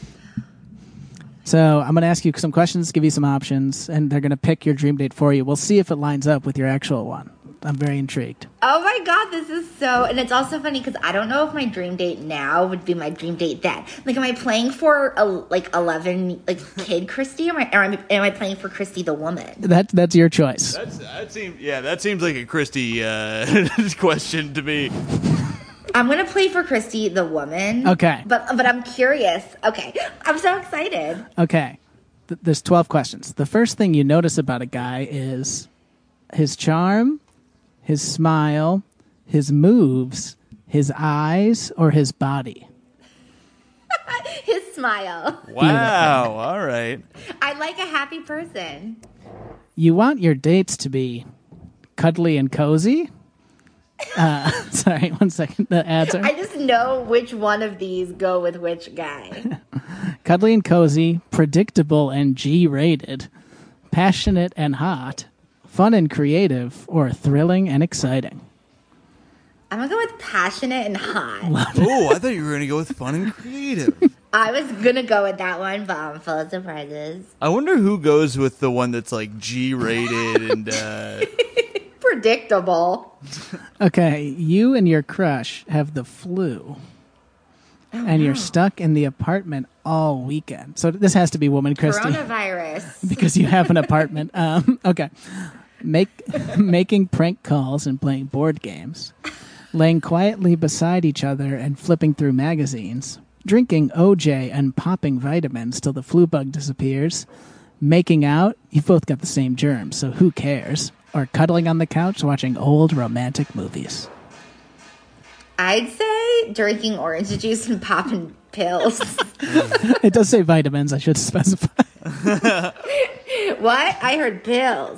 So I'm going to ask you some questions, give you some options, and they're going to pick your dream date for you. We'll see if it lines up with your actual one. I'm very intrigued. Oh my god, this is so... And it's also funny because I don't know if my dream date now would be my dream date then. Like, am I playing for, 11, kid Christy? Or am I playing for Christy the woman? That's your choice. That seems like a Christie question to me. I'm going to play for Christy the woman. Okay. But I'm curious. Okay. I'm so excited. Okay. There's 12 questions. The first thing you notice about a guy is his charm, his smile, his moves, his eyes, or his body. His smile. Wow. All right. I like a happy person. You want your dates to be cuddly and cozy? Sorry, 1 second. The ads are I just know which one of these go with which guy. cuddly and cozy, predictable and G-rated, passionate and hot, fun and creative, or thrilling and exciting. I'm going to go with passionate and hot. Oh, I thought you were going to go with fun and creative. I was gonna go with that one, but I'm full of surprises. I wonder who goes with the one that's like G-rated and Predictable. Okay, you and your crush have the flu. And you're stuck in the apartment all weekend. So this has to be woman, Christy. Coronavirus. Because you have an apartment. Okay. Making prank calls and playing board games. Laying quietly beside each other and flipping through magazines. Drinking OJ and popping vitamins till the flu bug disappears. Making out, you've both got the same germs, so who cares? Or cuddling on the couch watching old romantic movies. I'd say drinking orange juice and popping pills. It does say vitamins, I should specify. What? I heard pills.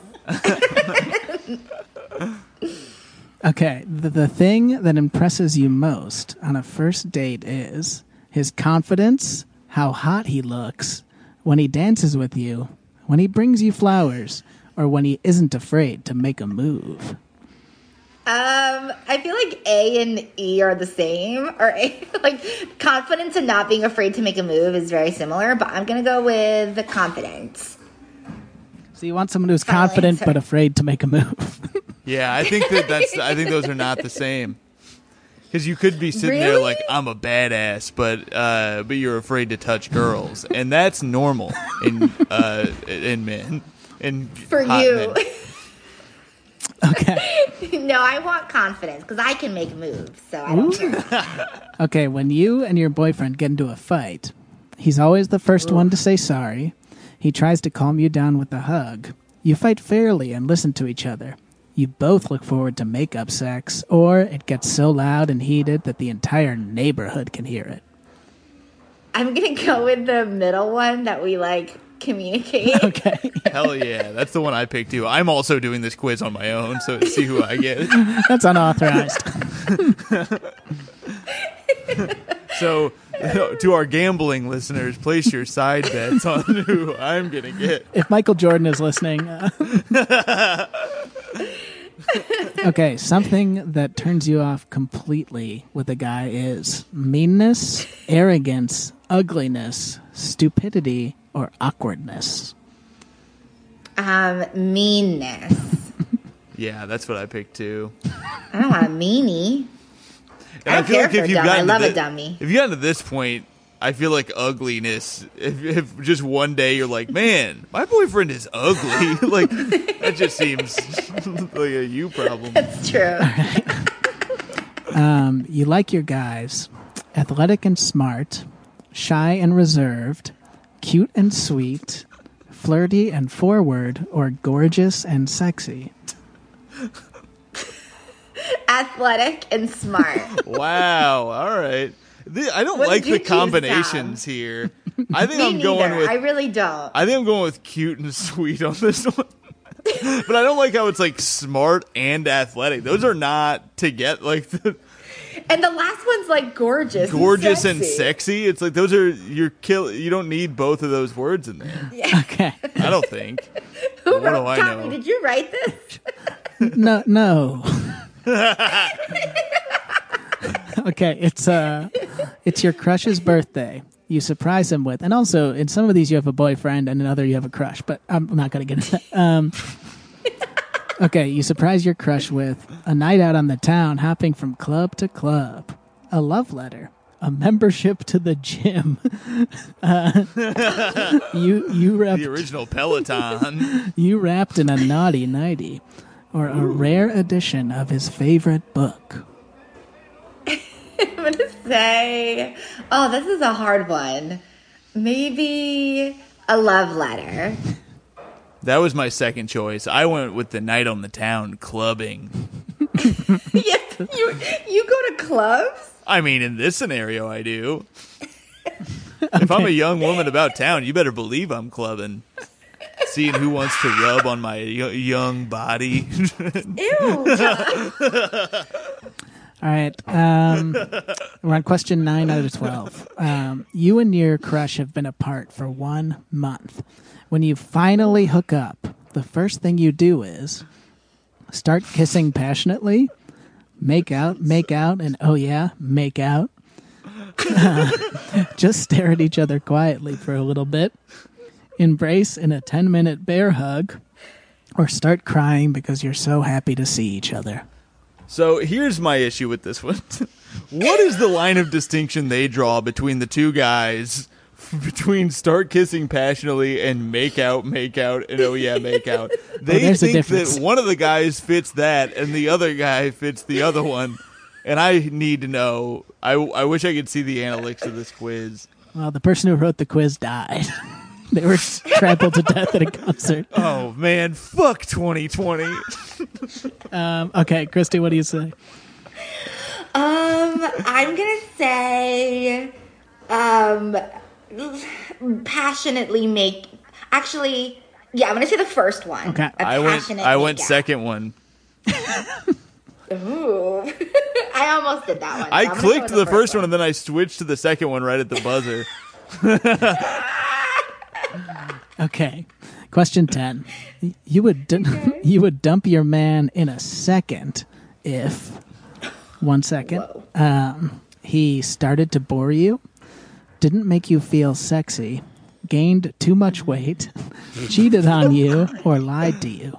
Okay, the thing that impresses you most on a first date is his confidence, how hot he looks, when he dances with you, when he brings you flowers, or when he isn't afraid to make a move. I feel like A and E are the same. Or like confidence and not being afraid to make a move is very similar, but I'm gonna go with the confidence. So you want someone who's Final confident answer. but afraid to make a move. yeah, I think I think those are not the same. Because you could be sitting there Really? like I'm a badass, but you're afraid to touch girls, and that's normal in men. In For hot you. men. Okay. No, I want confidence because I can make moves, so I don't care. Okay, when you and your boyfriend get into a fight, he's always the first one to say sorry. He tries to calm you down with a hug. You fight fairly and listen to each other. You both look forward to makeup sex, or it gets so loud and heated that the entire neighborhood can hear it. I'm gonna go with the middle one that we like communicate. Okay. Hell yeah, that's the one I picked too. I'm also doing this quiz on my own, so see who I get. That's unauthorized. So, to our gambling listeners, place your side bets on who I'm gonna get. If Michael Jordan is listening. Okay, something that turns you off completely with a guy is meanness, arrogance, ugliness, stupidity, or awkwardness. Meanness. Yeah, that's what I picked too. I don't want a meanie. And I don't care if they're dumb. I gotten love to a dummy. If you gotten to this point, I feel like ugliness. If just one day you're like, man, my boyfriend is ugly, like that just seems like a you problem. That's true. You like your guys athletic and smart, shy and reserved, cute and sweet, flirty and forward, or gorgeous and sexy. Athletic and smart. Wow. All right. I don't What like did you the choose, combinations here. I think Me I'm going neither. with. I really don't. I think I'm going with cute and sweet on this one. But I don't like how it's like smart and athletic. Those are not to get like the And the last one's like gorgeous. gorgeous and and sexy. It's like those are you don't need both of those words in there. Okay. I don't think. Who What do wrote I Tommy? know? Did you write this? No. Okay, it's your crush's birthday. You surprise him with, and also in some of these you have a boyfriend, and in other you have a crush. But I'm not going to get into that. Okay, you surprise your crush with a night out on the town, hopping from club to club, a love letter, a membership to the gym. You wrapped The original Peloton. you wrapped in a naughty nighty, or a rare edition of his favorite book. I'm going to say, oh, this is a hard one. Maybe a love letter. That was my second choice. I went with the night on the town clubbing. Yeah, you go to clubs? I mean, in this scenario, I do. If I'm a young woman about town, you better believe I'm clubbing. Seeing who wants to rub on my young body. Ew. All right. We're on question 9 out of 12. You and your crush have been apart for 1 month. When you finally hook up, the first thing you do is start kissing passionately, make out, and oh yeah, make out. Just stare at each other quietly for a little bit, embrace in a 10-minute bear hug, or start crying because you're so happy to see each other. So here's my issue with this one. What is the line of distinction they draw between the two guys, between start kissing passionately and make out, and oh yeah, make out? They there's a think difference. that one of the guys fits that and the other guy fits the other one. And I need to know. I wish I could see the analytics of this quiz. Well, the person who wrote the quiz died. They were trampled to death at a concert. Oh man, fuck 2020. Okay, Christy, what do you say? I'm gonna say, passionately make. Actually, yeah, I'm gonna say the first one. Okay. I went make out. second one. Ooh. I almost did that one. I I'm gonna go clicked with the first one and then I switched to the second one right at the buzzer. Okay. Question 10. You would you would dump your man in a second if 1 second he started to bore you, didn't make you feel sexy, gained too much weight, cheated on you, or lied to you.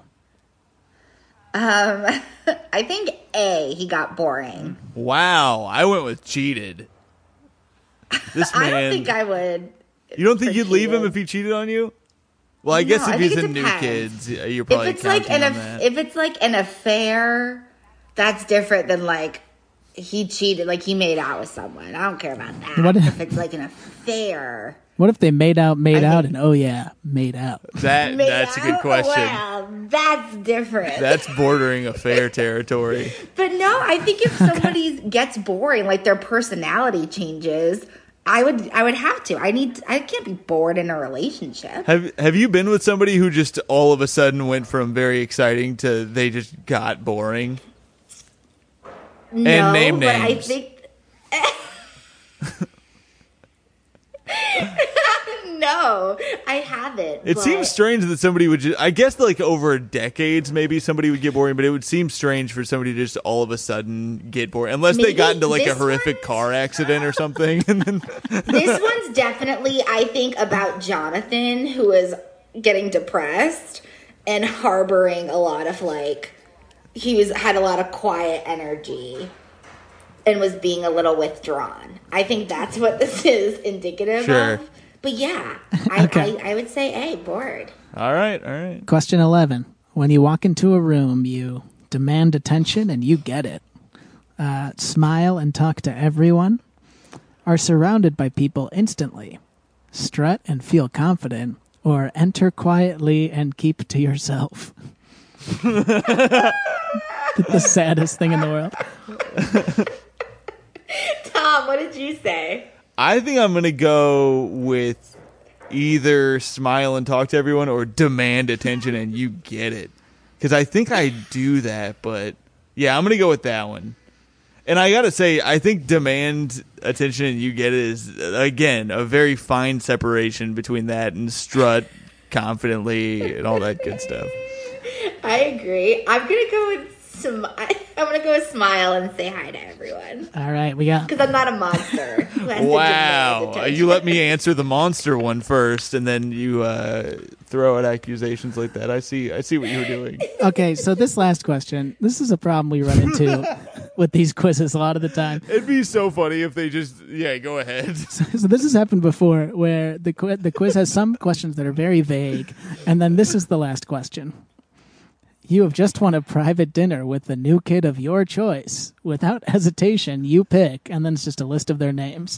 I think A, he got boring. Wow, I went with cheated. This man. I don't think I would. You don't think for you'd leave him cheated. if he cheated on you? Well, I guess No, if I he's think a it New depends. Kids, you're probably If it's like counting on that. if it's like an affair, that's different than like he cheated, like he made out with someone. I don't care about that. What- If it's like an affair, What if they made out, think- and oh yeah, made out? That's a good question. Wow, that's different. That's bordering affair territory. But no, I think if somebody gets boring, like their personality changes, I would have to. I can't be bored in a relationship. Have you been with somebody who just all of a sudden went from very exciting to they just got boring? No, And name but I names. think no, I haven't. It but seems strange that somebody would just, I guess like over decades maybe somebody would get boring, but it would seem strange for somebody to just all of a sudden get boring. Unless they Maybe got into like a this horrific one's- car accident or something. And then This one's definitely, I think, about Jonathan, who is getting depressed and harboring a lot of had a lot of quiet energy and was being a little withdrawn. I think that's what this is indicative Sure. of. But yeah, Okay. I would say, hey, bored. all right. Question 11. When you walk into a room, you demand attention and you get it. Smile and talk to everyone. Are surrounded by people instantly. Strut and feel confident. Or enter quietly and keep to yourself. The saddest thing in the world. Tom, what did you say? I think I'm going to go with either smile and talk to everyone or demand attention and you get it. Because I think I do that, but yeah, I'm going to go with that one. And I got to say, I think demand attention and you get it is, again, a very fine separation between that and strut confidently and all that good stuff. I agree. I'm gonna go with smile and say hi to everyone All right, we got... because I'm not a monster. Who has to Wow. demand attention. You let me answer the monster one first and then you throw out accusations like that. I see what you're doing. Okay, so this last question, this is a problem we run into with these quizzes a lot of the time. It'd be so funny if they just, go ahead. So this has happened before where the quiz has some questions that are very vague, and then this is the last question. You have just won a private dinner with the new kid of your choice. Without hesitation, you pick, and then it's just a list of their names.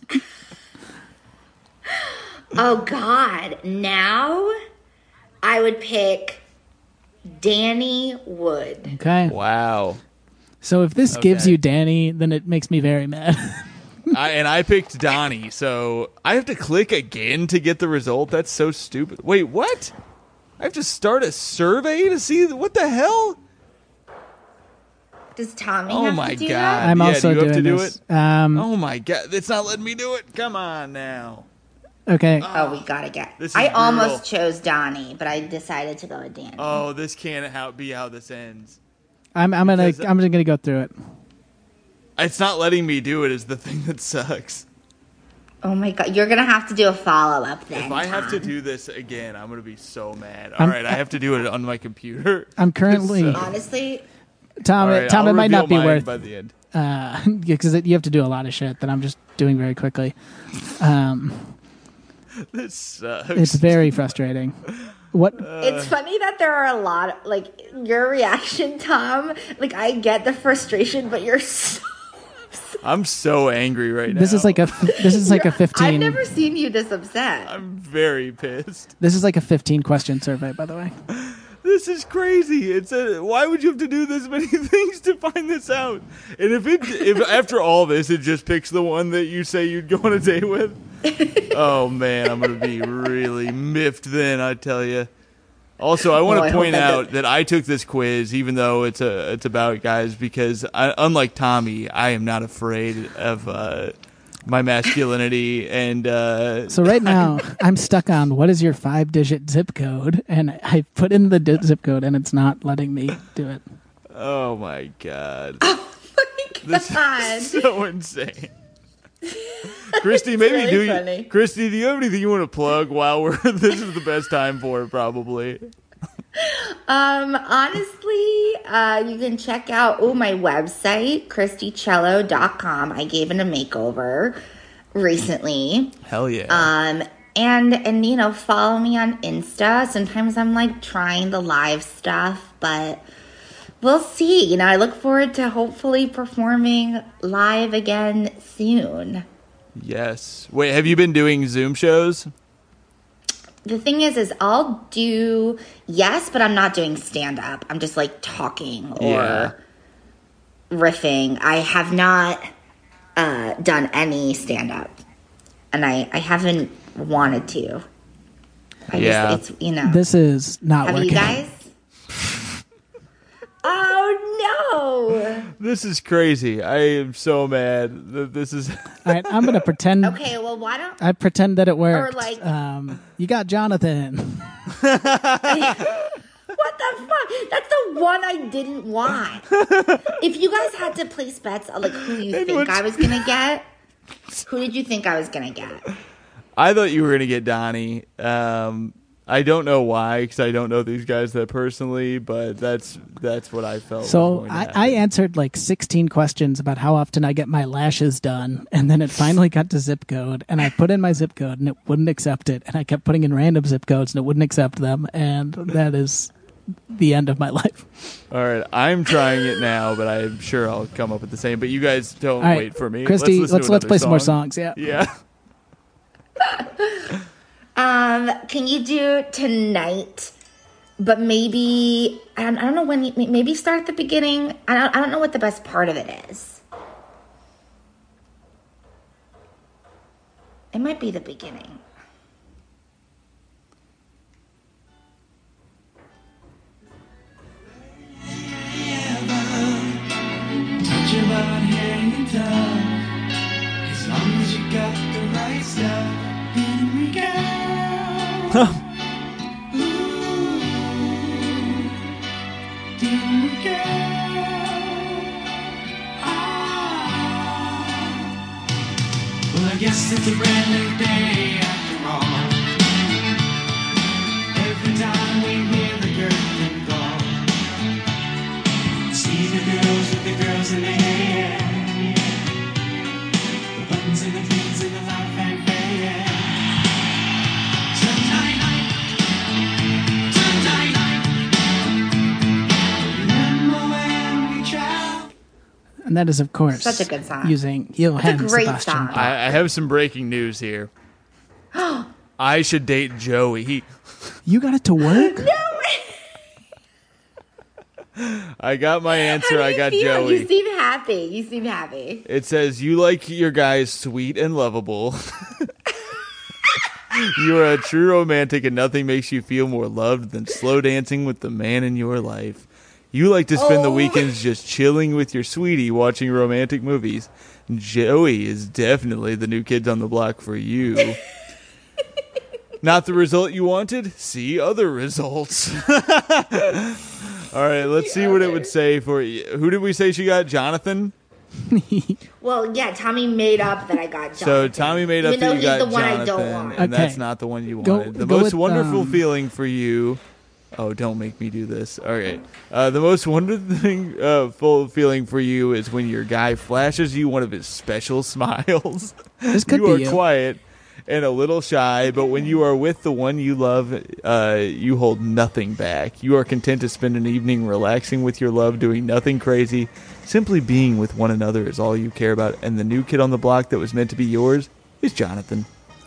Oh God! Now I would pick Danny Wood. Okay? Wow. So if this gives Okay. you Danny, then it makes me very mad. I picked Donnie, so I have to click again to get the result? That's so stupid. Wait, what? I have to start a survey to see what the hell? Does Tommy Oh have my to do God. that? I'm Yeah, also do you have to doing do this. Oh my god, it's not letting me do it. Come on now. Okay. Oh, we gotta get. This is I brutal. almost chose Donnie, but I decided to go with Danny. Oh, this can't be how this ends. I'm Because- just gonna go through it. It's not letting me do it is the thing that sucks. Oh my God, you're gonna have to do a follow-up then. If I have to Tom. do this again, I'm gonna be so mad. All right, I have to do it on my computer. I'm currently Honestly, Tom. All right, Tom, I'll it might not be reveal mine worth by the end. because you have to do a lot of shit that I'm just doing very quickly. This sucks. It's very frustrating. What? it's funny that there are a lot, like, your reaction, Tom. Like, I get the frustration, but you're so... I'm so angry right now. This is like a 15. I've never seen you this upset. I'm very pissed. This is like a 15 question survey, by the way. This is crazy. Why would you have to do this many things to find this out? And if after all this, it just picks the one that you say you'd go on a date with, oh man, I'm gonna be really miffed then. I tell you. Also, I want to point out that I took this quiz, even though it's about guys, because unlike Tommy, I am not afraid of my masculinity. And so right now, I'm stuck on what is your 5-digit zip code, and I put in the zip code, and it's not letting me do it. Oh my god, Oh my this God. is so insane. Christy, maybe really funny. Christy, do you have anything you want to plug while we're? This is the best time for it, probably. Honestly, you can check out my website, ChristyCello.com. I gave it a makeover recently. Hell yeah. And you know, follow me on Insta. Sometimes I'm like trying the live stuff, but we'll see. You know, I look forward to hopefully performing live again soon. Yes. Wait, have you been doing Zoom shows? The thing is I'll do, yes, but I'm not doing stand-up. I'm just like talking or riffing. I have not done any stand-up, and I haven't wanted to. It's, you know. This is not Have working. you guys? Oh no! This is crazy. I am so mad that this is. All right, I'm gonna pretend. Okay, well, why don't I pretend that it worked. Or like- you got Jonathan. what the fuck? That's the one I didn't want. If you guys had to place bets on like who you think I was gonna get, who did you think I was gonna get? I thought you were gonna get Donnie. I don't know why, because I don't know these guys that personally, but that's what I felt. So was going to I happen. answered like 16 questions about how often I get my lashes done, and then it finally got to zip code, and I put in my zip code, and it wouldn't accept it, and I kept putting in random zip codes, and it wouldn't accept them, and that is the end of my life. All right, I'm trying it now, but I'm sure I'll come up with the same. But you guys don't All right, wait for me. Christy, listen to let's play another some more song. songs. Yeah. Yeah. Can you do tonight? But maybe I don't know when. Maybe start at the beginning. I don't know what the best part of it is. It might be the beginning. Touch about hanging tough. As long as you got the right stuff, here we go. Ooh, here we go. Well, I guess it's a brand new day after all. Every time we hear the curtain call, see the girls with the girls in their hair, the buttons and the dreams and the loud fanfare. Tonight, remember when we traveled? And that is, of course, Such a good song. using Johann It's a great Sebastian song. Bach. I have some breaking news here. I should date Joey. You got it to work? I got my answer. I got You Joey. seem happy. You seem happy. It says, you like your guys sweet and lovable. You are a true romantic and nothing makes you feel more loved than slow dancing with the man in your life. You like to spend the weekends just chilling with your sweetie watching romantic movies. Joey is definitely the new kids on the block for you. Not the result you wanted? See other results. All right, let's see what it would say for you. Who did we say she got? Jonathan? Well, yeah, Tommy made up that I got Jonathan. So Tommy made up Even though that you he's got the one Jonathan, I don't want. and that's Okay. not the one you Go- wanted. The go most with, wonderful feeling for you. Oh, don't make me do this. All right. The most wonderful feeling for you is when your guy flashes you one of his special smiles. This could you be are you. quiet and a little shy, but when you are with the one you love, you hold nothing back. You are content to spend an evening relaxing with your love, doing nothing crazy. Simply being with one another is all you care about. And the new kid on the block that was meant to be yours is Jonathan.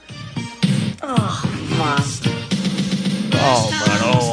Oh, Mom. Oh, man. Oh.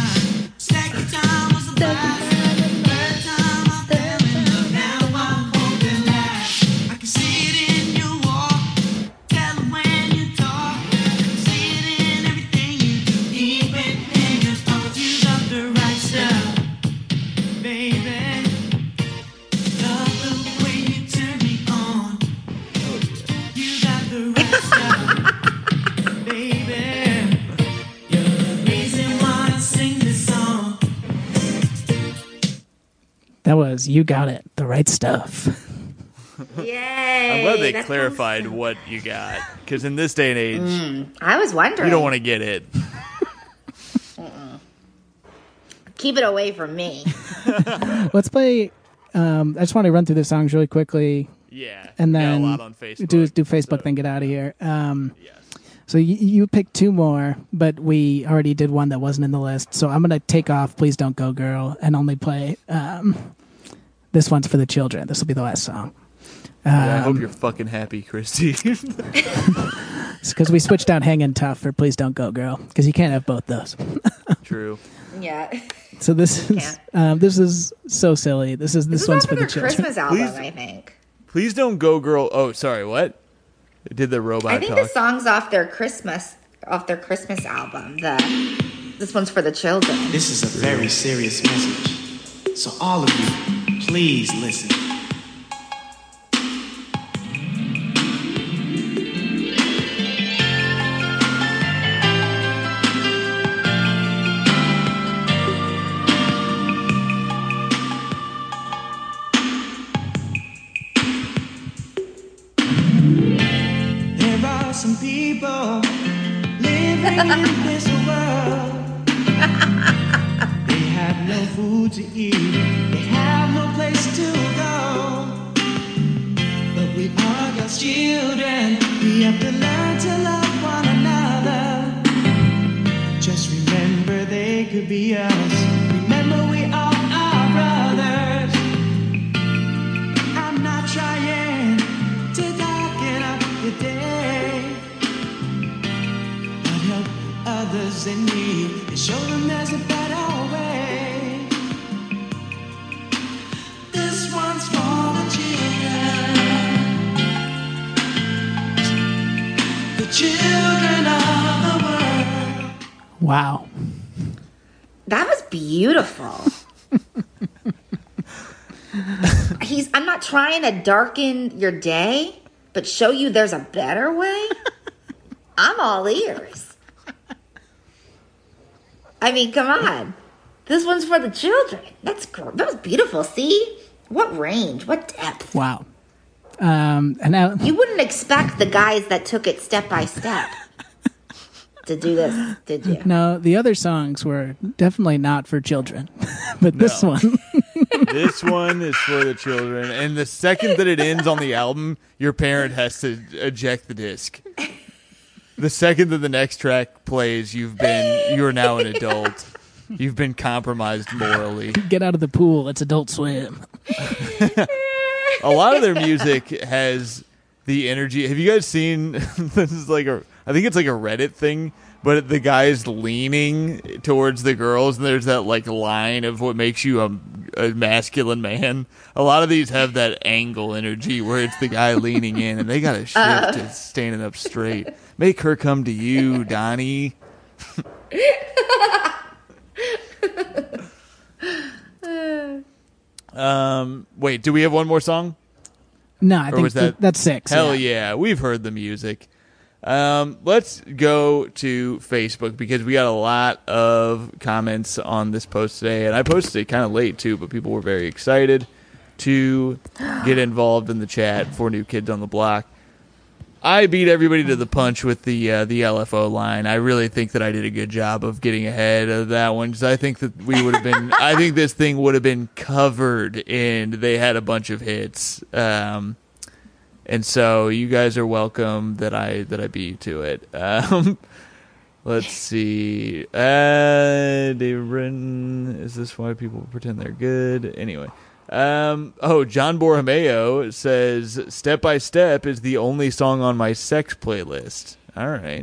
That was You Got It, the right stuff. Yay. I'm glad they That's clarified awesome. what you got. Because in this day and age, I was wondering. you don't want to get it. Keep it away from me. Let's play. I just want to run through the songs really quickly. Yeah. And got then a lot on Facebook. do Facebook, so- then get out of here. Yes. So you picked two more, but we already did one that wasn't in the list. So I'm going to take off Please Don't Go Girl and only play this one's for the children. This will be the last song. I hope you're fucking happy, Christy. It's because we switched out Hangin' Tough for Please Don't Go Girl, because you can't have both those. True. Yeah. So this is so silly. This This one's off for of the their children. Christmas album, Please- I think. Please don't go, girl. Oh, sorry. What? It did the robot I think talk. the song's off their Christmas album. This one's for the children. This is a very serious message. So all of you, please listen. There are some people living in this world. They have no food to eat. They have no place to go. But we are God's children. We have to learn to love one another. Just remember they could be us. Remember we all are brothers. I'm not trying to darken up your day, but help others in need and show them there's a better way. This one's for the children of the world. Wow. That was beautiful. I'm not trying to darken your day, but show you there's a better way. I'm all ears. I mean, come on. This one's for the children. That was beautiful. See? What range? What depth? Wow. And now You wouldn't expect the guys that took it step by step to do this, did you? no, the other songs were definitely not for children, but this No. one. This one is for the children. And the second that it ends on the album, your parent has to eject the disc. The second that the next track plays, you are now an adult. You've been compromised morally. Get out of the pool. It's Adult Swim. A lot of their music has the energy. Have you guys seen this is like I think it's like a Reddit thing, but the guy's leaning towards the girls and there's that like line of what makes you a masculine man. A lot of these have that angle energy where it's the guy leaning in and they got to shift to standing up straight. Make her come to you, Donnie. Wait, do we have one more song? No, I Or think was that- that's 6. Hell yeah, we've heard the music. Let's go to Facebook because we got a lot of comments on this post today, and I posted it kind of late too, but people were very excited to get involved in the chat for New Kids on the Block. I beat everybody to the punch with the LFO line. I really think that I did a good job of getting ahead of that one, because I think that we would have been. I think this thing would have been covered in. They had a bunch of hits, and so you guys are welcome that I beat you to it. Let's see. David Britton. Is this why people pretend they're good? Anyway. John Borromeo says, Step by Step is the only song on my sex playlist. All right.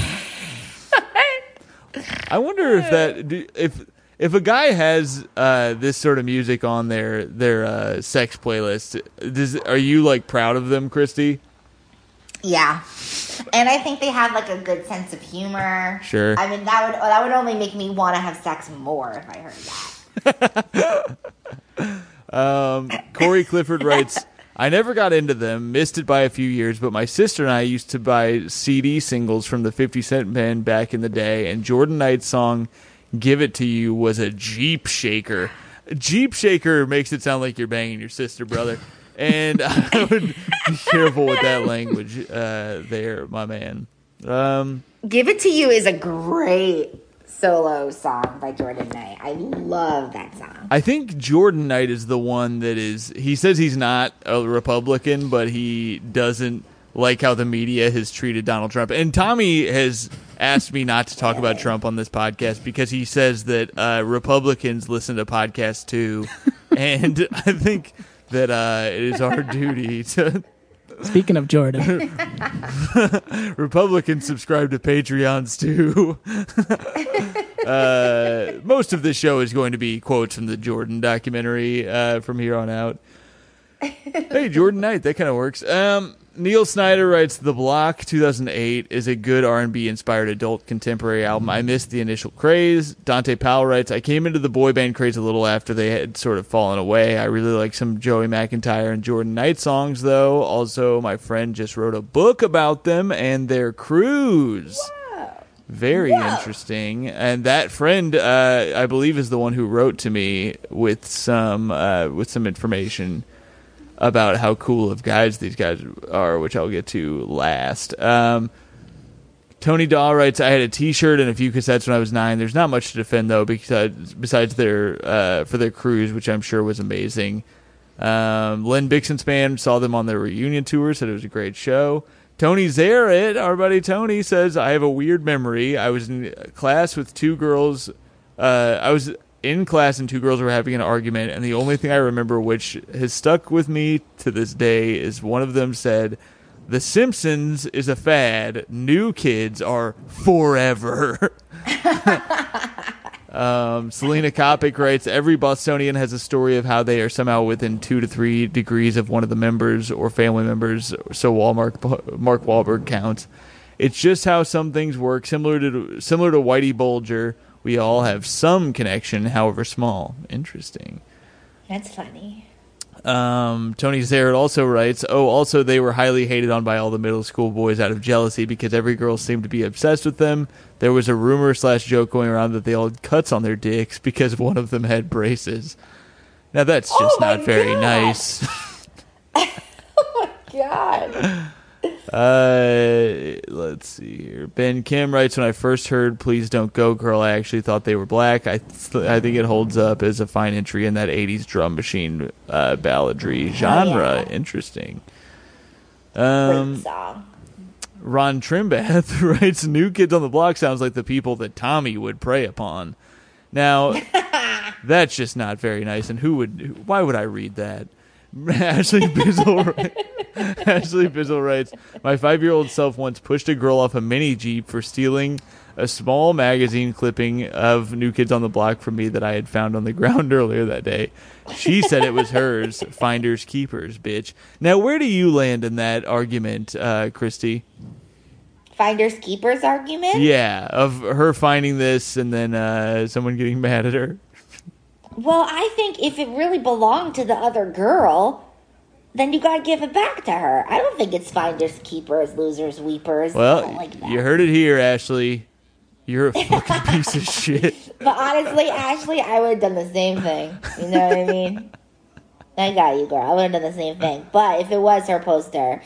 I wonder if a guy has this sort of music on their sex playlist, are you like proud of them, Christy? Yeah. And I think they have like a good sense of humor. Sure. I mean, that would only make me want to have sex more if I heard that. Corey Clifford writes, I never got into them, missed it by a few years, but my sister and I used to buy CD singles from the 50 Cent band back in the day, and Jordan Knight's song Give It To You was a Jeep shaker. Jeep shaker makes it sound like you're banging your sister, brother. And I would be careful with that language there, my man. Give It To You is a great solo song by Jordan Knight. I love that song. I think Jordan Knight is the one that is, he says he's not a Republican, but he doesn't like how the media has treated Donald Trump. And Tommy has asked me not to talk about Trump on this podcast because he says that Republicans listen to podcasts too. And I think that it is our duty to... Speaking of Jordan. Republicans subscribe to Patreons too. Most of this show is going to be quotes from the Jordan documentary from here on out. Hey, Jordan Knight, that kind of works. Neil Snyder writes, The Block 2008 is a good R&B inspired adult contemporary album. I missed the initial craze. Dante Powell writes, I came into the boy band craze a little after they had sort of fallen away. I really like some Joey McIntyre and Jordan Knight songs, though. Also, my friend just wrote a book about them and their cruise. Wow. Very interesting. And that friend, I believe, is the one who wrote to me with some information about how cool of guys these guys are, which I'll get to last. Tony Daw writes, I had a t-shirt and a few cassettes when I was 9. There's not much to defend, though, besides their for their cruise, which I'm sure was amazing. Len Bixen's band saw them on their reunion tour, said it was a great show. Tony Zaret, our buddy Tony, says, I have a weird memory. I was in class with two girls. I was in class and two girls were having an argument, and the only thing I remember which has stuck with me to this day is one of them said, The Simpsons is a fad. New kids are forever. Selena Kopic writes, every Bostonian has a story of how they are somehow within 2 to 3 degrees of one of the members or family members, so Mark Wahlberg counts. It's just how some things work, similar to Whitey Bulger. We all have some connection, however small. Interesting. That's funny. Tony Zaret also writes, also they were highly hated on by all the middle school boys out of jealousy because every girl seemed to be obsessed with them. There was a rumor / joke going around that they all had cuts on their dicks because one of them had braces. Now that's just not very nice. Oh my God. Let's see here. Ben Kim writes, when I first heard Please Don't Go Girl, I actually thought they were black. I think it holds up as a fine entry in that 80s drum machine balladry genre. Yeah. Interesting. Great song. Ron Trimbath writes, New Kids on the Block sounds like the people that Tommy would prey upon. Now, that's just not very nice, and why would I read that? Ashley Bizzle writes, my 5-year-old self once pushed a girl off a mini Jeep for stealing a small magazine clipping of New Kids on the Block from me that I had found on the ground earlier that day. She said it was hers. Finders keepers, bitch. Now, where do you land in that argument, Christy? Finders keepers argument? Yeah, of her finding this and then someone getting mad at her. Well, I think if it really belonged to the other girl, then you gotta give it back to her. I don't think it's finders, keepers, losers, weepers. Well, like that. You heard it here, Ashley. You're a fucking piece of shit. But honestly, Ashley, I would have done the same thing. You know what I mean? I got you, girl. I would have done the same thing. But if it was her poster,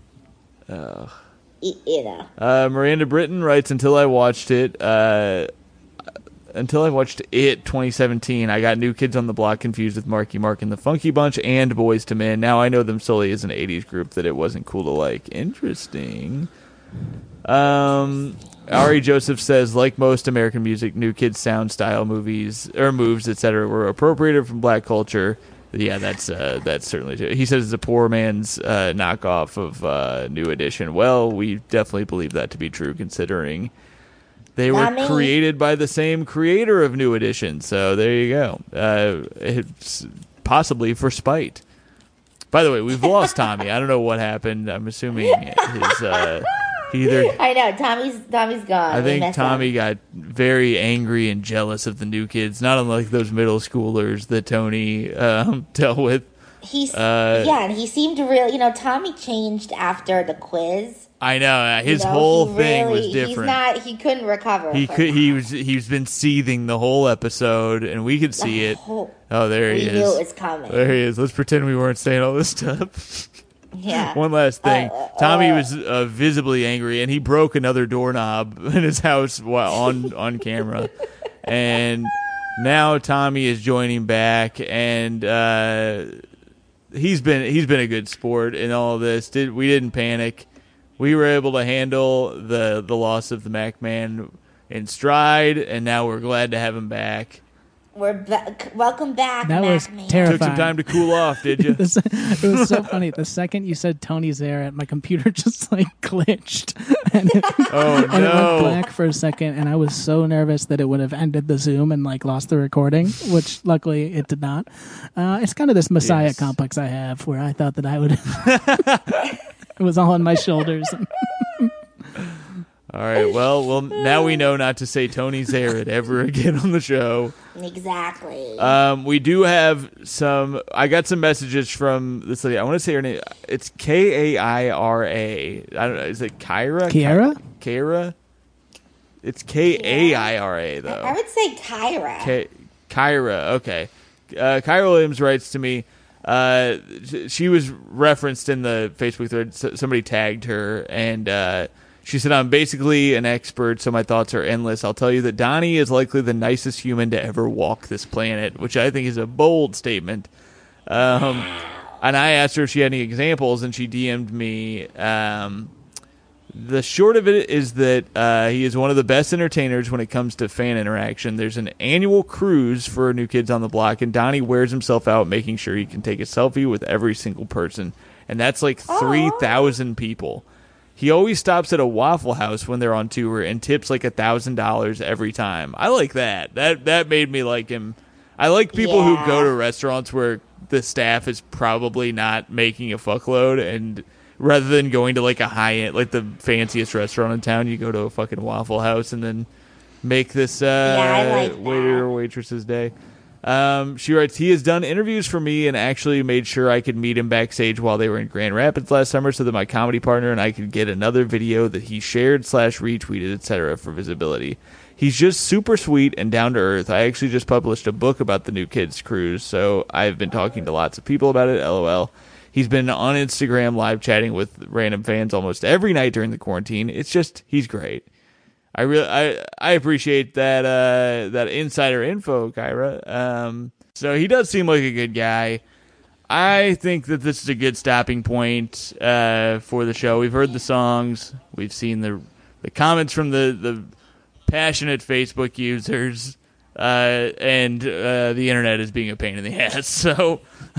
you know. Miranda Britton writes, until I watched it 2017, I got New Kids on the Block confused with Marky Mark and the Funky Bunch and Boys to Men. Now I know them solely as an 80s group that it wasn't cool to like. Interesting. Ari Joseph says, like most American music, New Kids sound, style, movies or moves, etc., were appropriated from black culture. Yeah, that's certainly true. He says it's a poor man's knockoff of New Edition. Well, we definitely believe that to be true, considering they were created by the same creator of New Edition. So there you go. It's possibly for spite. By the way, we've lost Tommy. I don't know what happened. I'm assuming his I know Tommy's gone. I think Tommy got very angry and jealous of the New Kids, not unlike those middle schoolers that Tony dealt with. And he seemed really, Tommy changed after the quiz. I know his whole thing was different. He couldn't recover. He's been seething the whole episode, and we could see it. There he is. We knew it was coming. There he is. Let's pretend we weren't saying all this stuff. Yeah. One last thing. Tommy was visibly angry, and he broke another doorknob in his house on camera. And now Tommy is joining back, and he's been a good sport in all of this. We didn't panic. We were able to handle the loss of the Mac Man in stride, and now we're glad to have him back. We're back. Welcome back, That Mac was Man. terrifying. Took some time to cool off, did you? It was so funny. The second you said Tony Zaret, my computer just glitched. And it went black for a second, and I was so nervous that it would have ended the Zoom and lost the recording, which luckily it did not. It's kind of this Messiah complex I have where I thought that I would... It was all on my shoulders. All right, well, now we know not to say Tony Zaret ever again on the show. Exactly. We do have I got some messages from this lady. I want to say her name. It's Kaira. I don't know. Is it Kyra? Kaira? It's Kaira, though. I would say Kyra. Kyra, okay. Kyra Williams writes to me. She was referenced in the Facebook thread. Somebody tagged her, and she said, I'm basically an expert, so my thoughts are endless. I'll tell you that Donnie is likely the nicest human to ever walk this planet, which I think is a bold statement. And I asked her if she had any examples, and she DM'd me. The short of it is that he is one of the best entertainers when it comes to fan interaction. There's an annual cruise for New Kids on the Block, and Donnie wears himself out making sure he can take a selfie with every single person. And that's 3,000 people. He always stops at a Waffle House when they're on tour and tips $1,000 every time. I like that. That made me like him. I like people who go to restaurants where the staff is probably not making a fuckload, and rather than going to a high-end, the fanciest restaurant in town, you go to a fucking Waffle House and then make this waiter or waitress's day. She writes, he has done interviews for me and actually made sure I could meet him backstage while they were in Grand Rapids last summer so that my comedy partner and I could get another video that he shared / retweeted, etc. for visibility. He's just super sweet and down to earth. I actually just published a book about the New Kids cruise, so I've been talking to lots of people about it, LOL. He's been on Instagram live chatting with random fans almost every night during the quarantine. It's just, he's great. I appreciate that insider info, Kyra. So he does seem like a good guy. I think that this is a good stopping point for the show. We've heard the songs. We've seen the comments from the passionate Facebook users, and the internet is being a pain in the ass. So,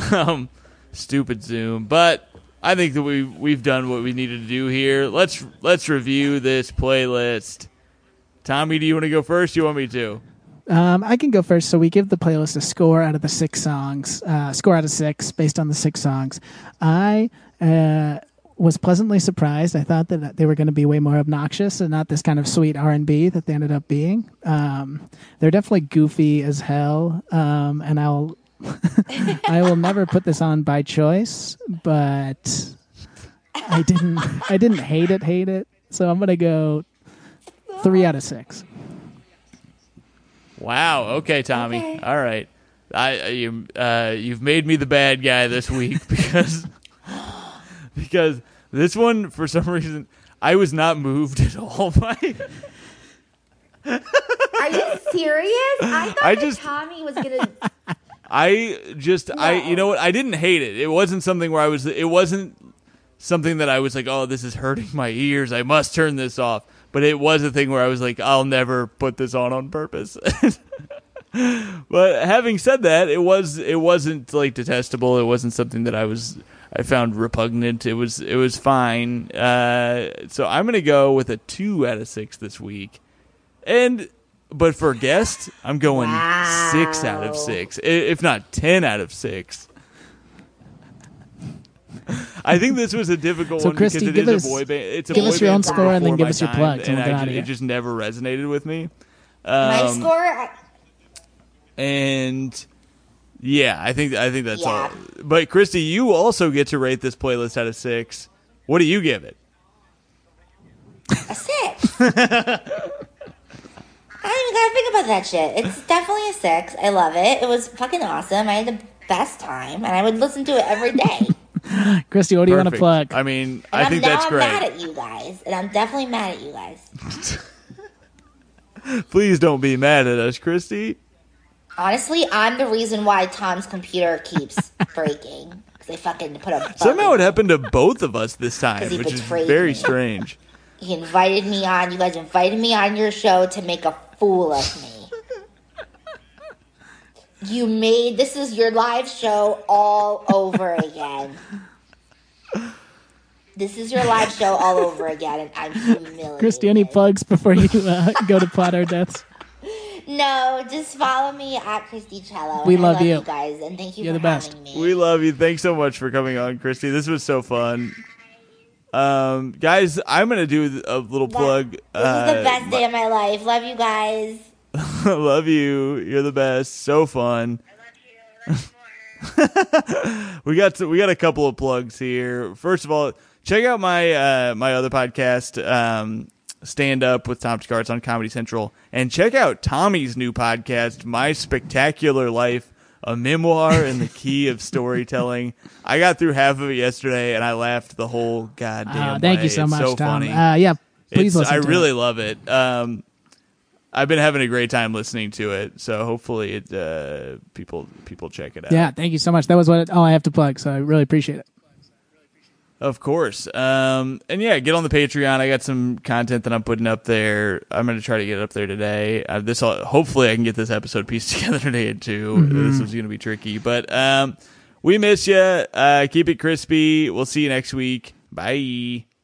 stupid Zoom. But I think that we've done what we needed to do here. Let's review this playlist. Tommy, do you want to go first? You want me to? I can go first. So we give the playlist a score out of the 6 songs. Score out of 6 based on the 6 songs. I was pleasantly surprised. I thought that they were going to be way more obnoxious and not this kind of sweet R&B that they ended up being. They're definitely goofy as hell, and I will never put this on by choice, but I didn't hate it. So I'm going to go 3 out of 6. Wow. Okay, Tommy. Okay. All right. You've made me the bad guy this week because this one, for some reason, I was not moved at all by. Are you serious? I thought that Tommy was gonna. You know what? I didn't hate it. It wasn't something where it wasn't something that I was like, oh, this is hurting my ears. I must turn this off. But it was a thing where I was like, I'll never put this on purpose. But having said that, it wasn't like detestable. It wasn't something that I found repugnant. It was fine. So I'm gonna go with a 2 out of 6 this week. But for guest, I'm going 6 out of 6, if not 10 out of 6. I think this was a difficult one Christy, because it is a boy band. It's a give boy us your band own score and then before give my us your time, plug. And it just never resonated with me. My score. And yeah, I think that's all. But Christy, you also get to rate this playlist out of 6. What do you give it? A 6. I don't even gotta think about that shit. It's definitely a 6. I love it. It was fucking awesome. I had the best time, and I would listen to it every day. Christy, what do you want to plug? I mean, I think that's great. I'm mad at you guys, and I'm definitely mad at you guys. Please don't be mad at us, Christy. Honestly, I'm the reason why Tom's computer keeps breaking. Because they fucking put a bug Somehow in it happened to both of us this time, he which is betrayed very me. strange. He invited me on. You guys invited me on your show to make a fool of me. This is your live show all over again. This is your live show all over again, and I'm humiliated. Christy, any plugs before you go to Plot Our Deaths? No, just follow me at Christy Cello. We and love I love you. you guys, and thank you You're for the best. having me. We love you. Thanks so much for coming on, Christy. This was so fun. Guys, I'm going to do a little plug. This is the best day of my life. Love you guys. Love you. You're the best. So fun. We got a couple of plugs here. First of all, check out my my other podcast, Stand Up with Tom Scarts on Comedy Central, and check out Tommy's new podcast, My Spectacular Life, a memoir in the key of storytelling. I got through half of it yesterday, and I laughed the whole goddamn way. Thank you so much, so Tom. funny. Yeah, please listen I to really it. love it. I've been having a great time listening to it, so hopefully people check it out. Yeah, thank you so much. That was all I have to plug, so I really appreciate it. Of course. And yeah, get on the Patreon. I got some content that I'm putting up there. I'm going to try to get it up there today. Hopefully I can get this episode pieced together today too. This is going to be tricky, but we miss you. Keep it crispy. We'll see you next week. Bye.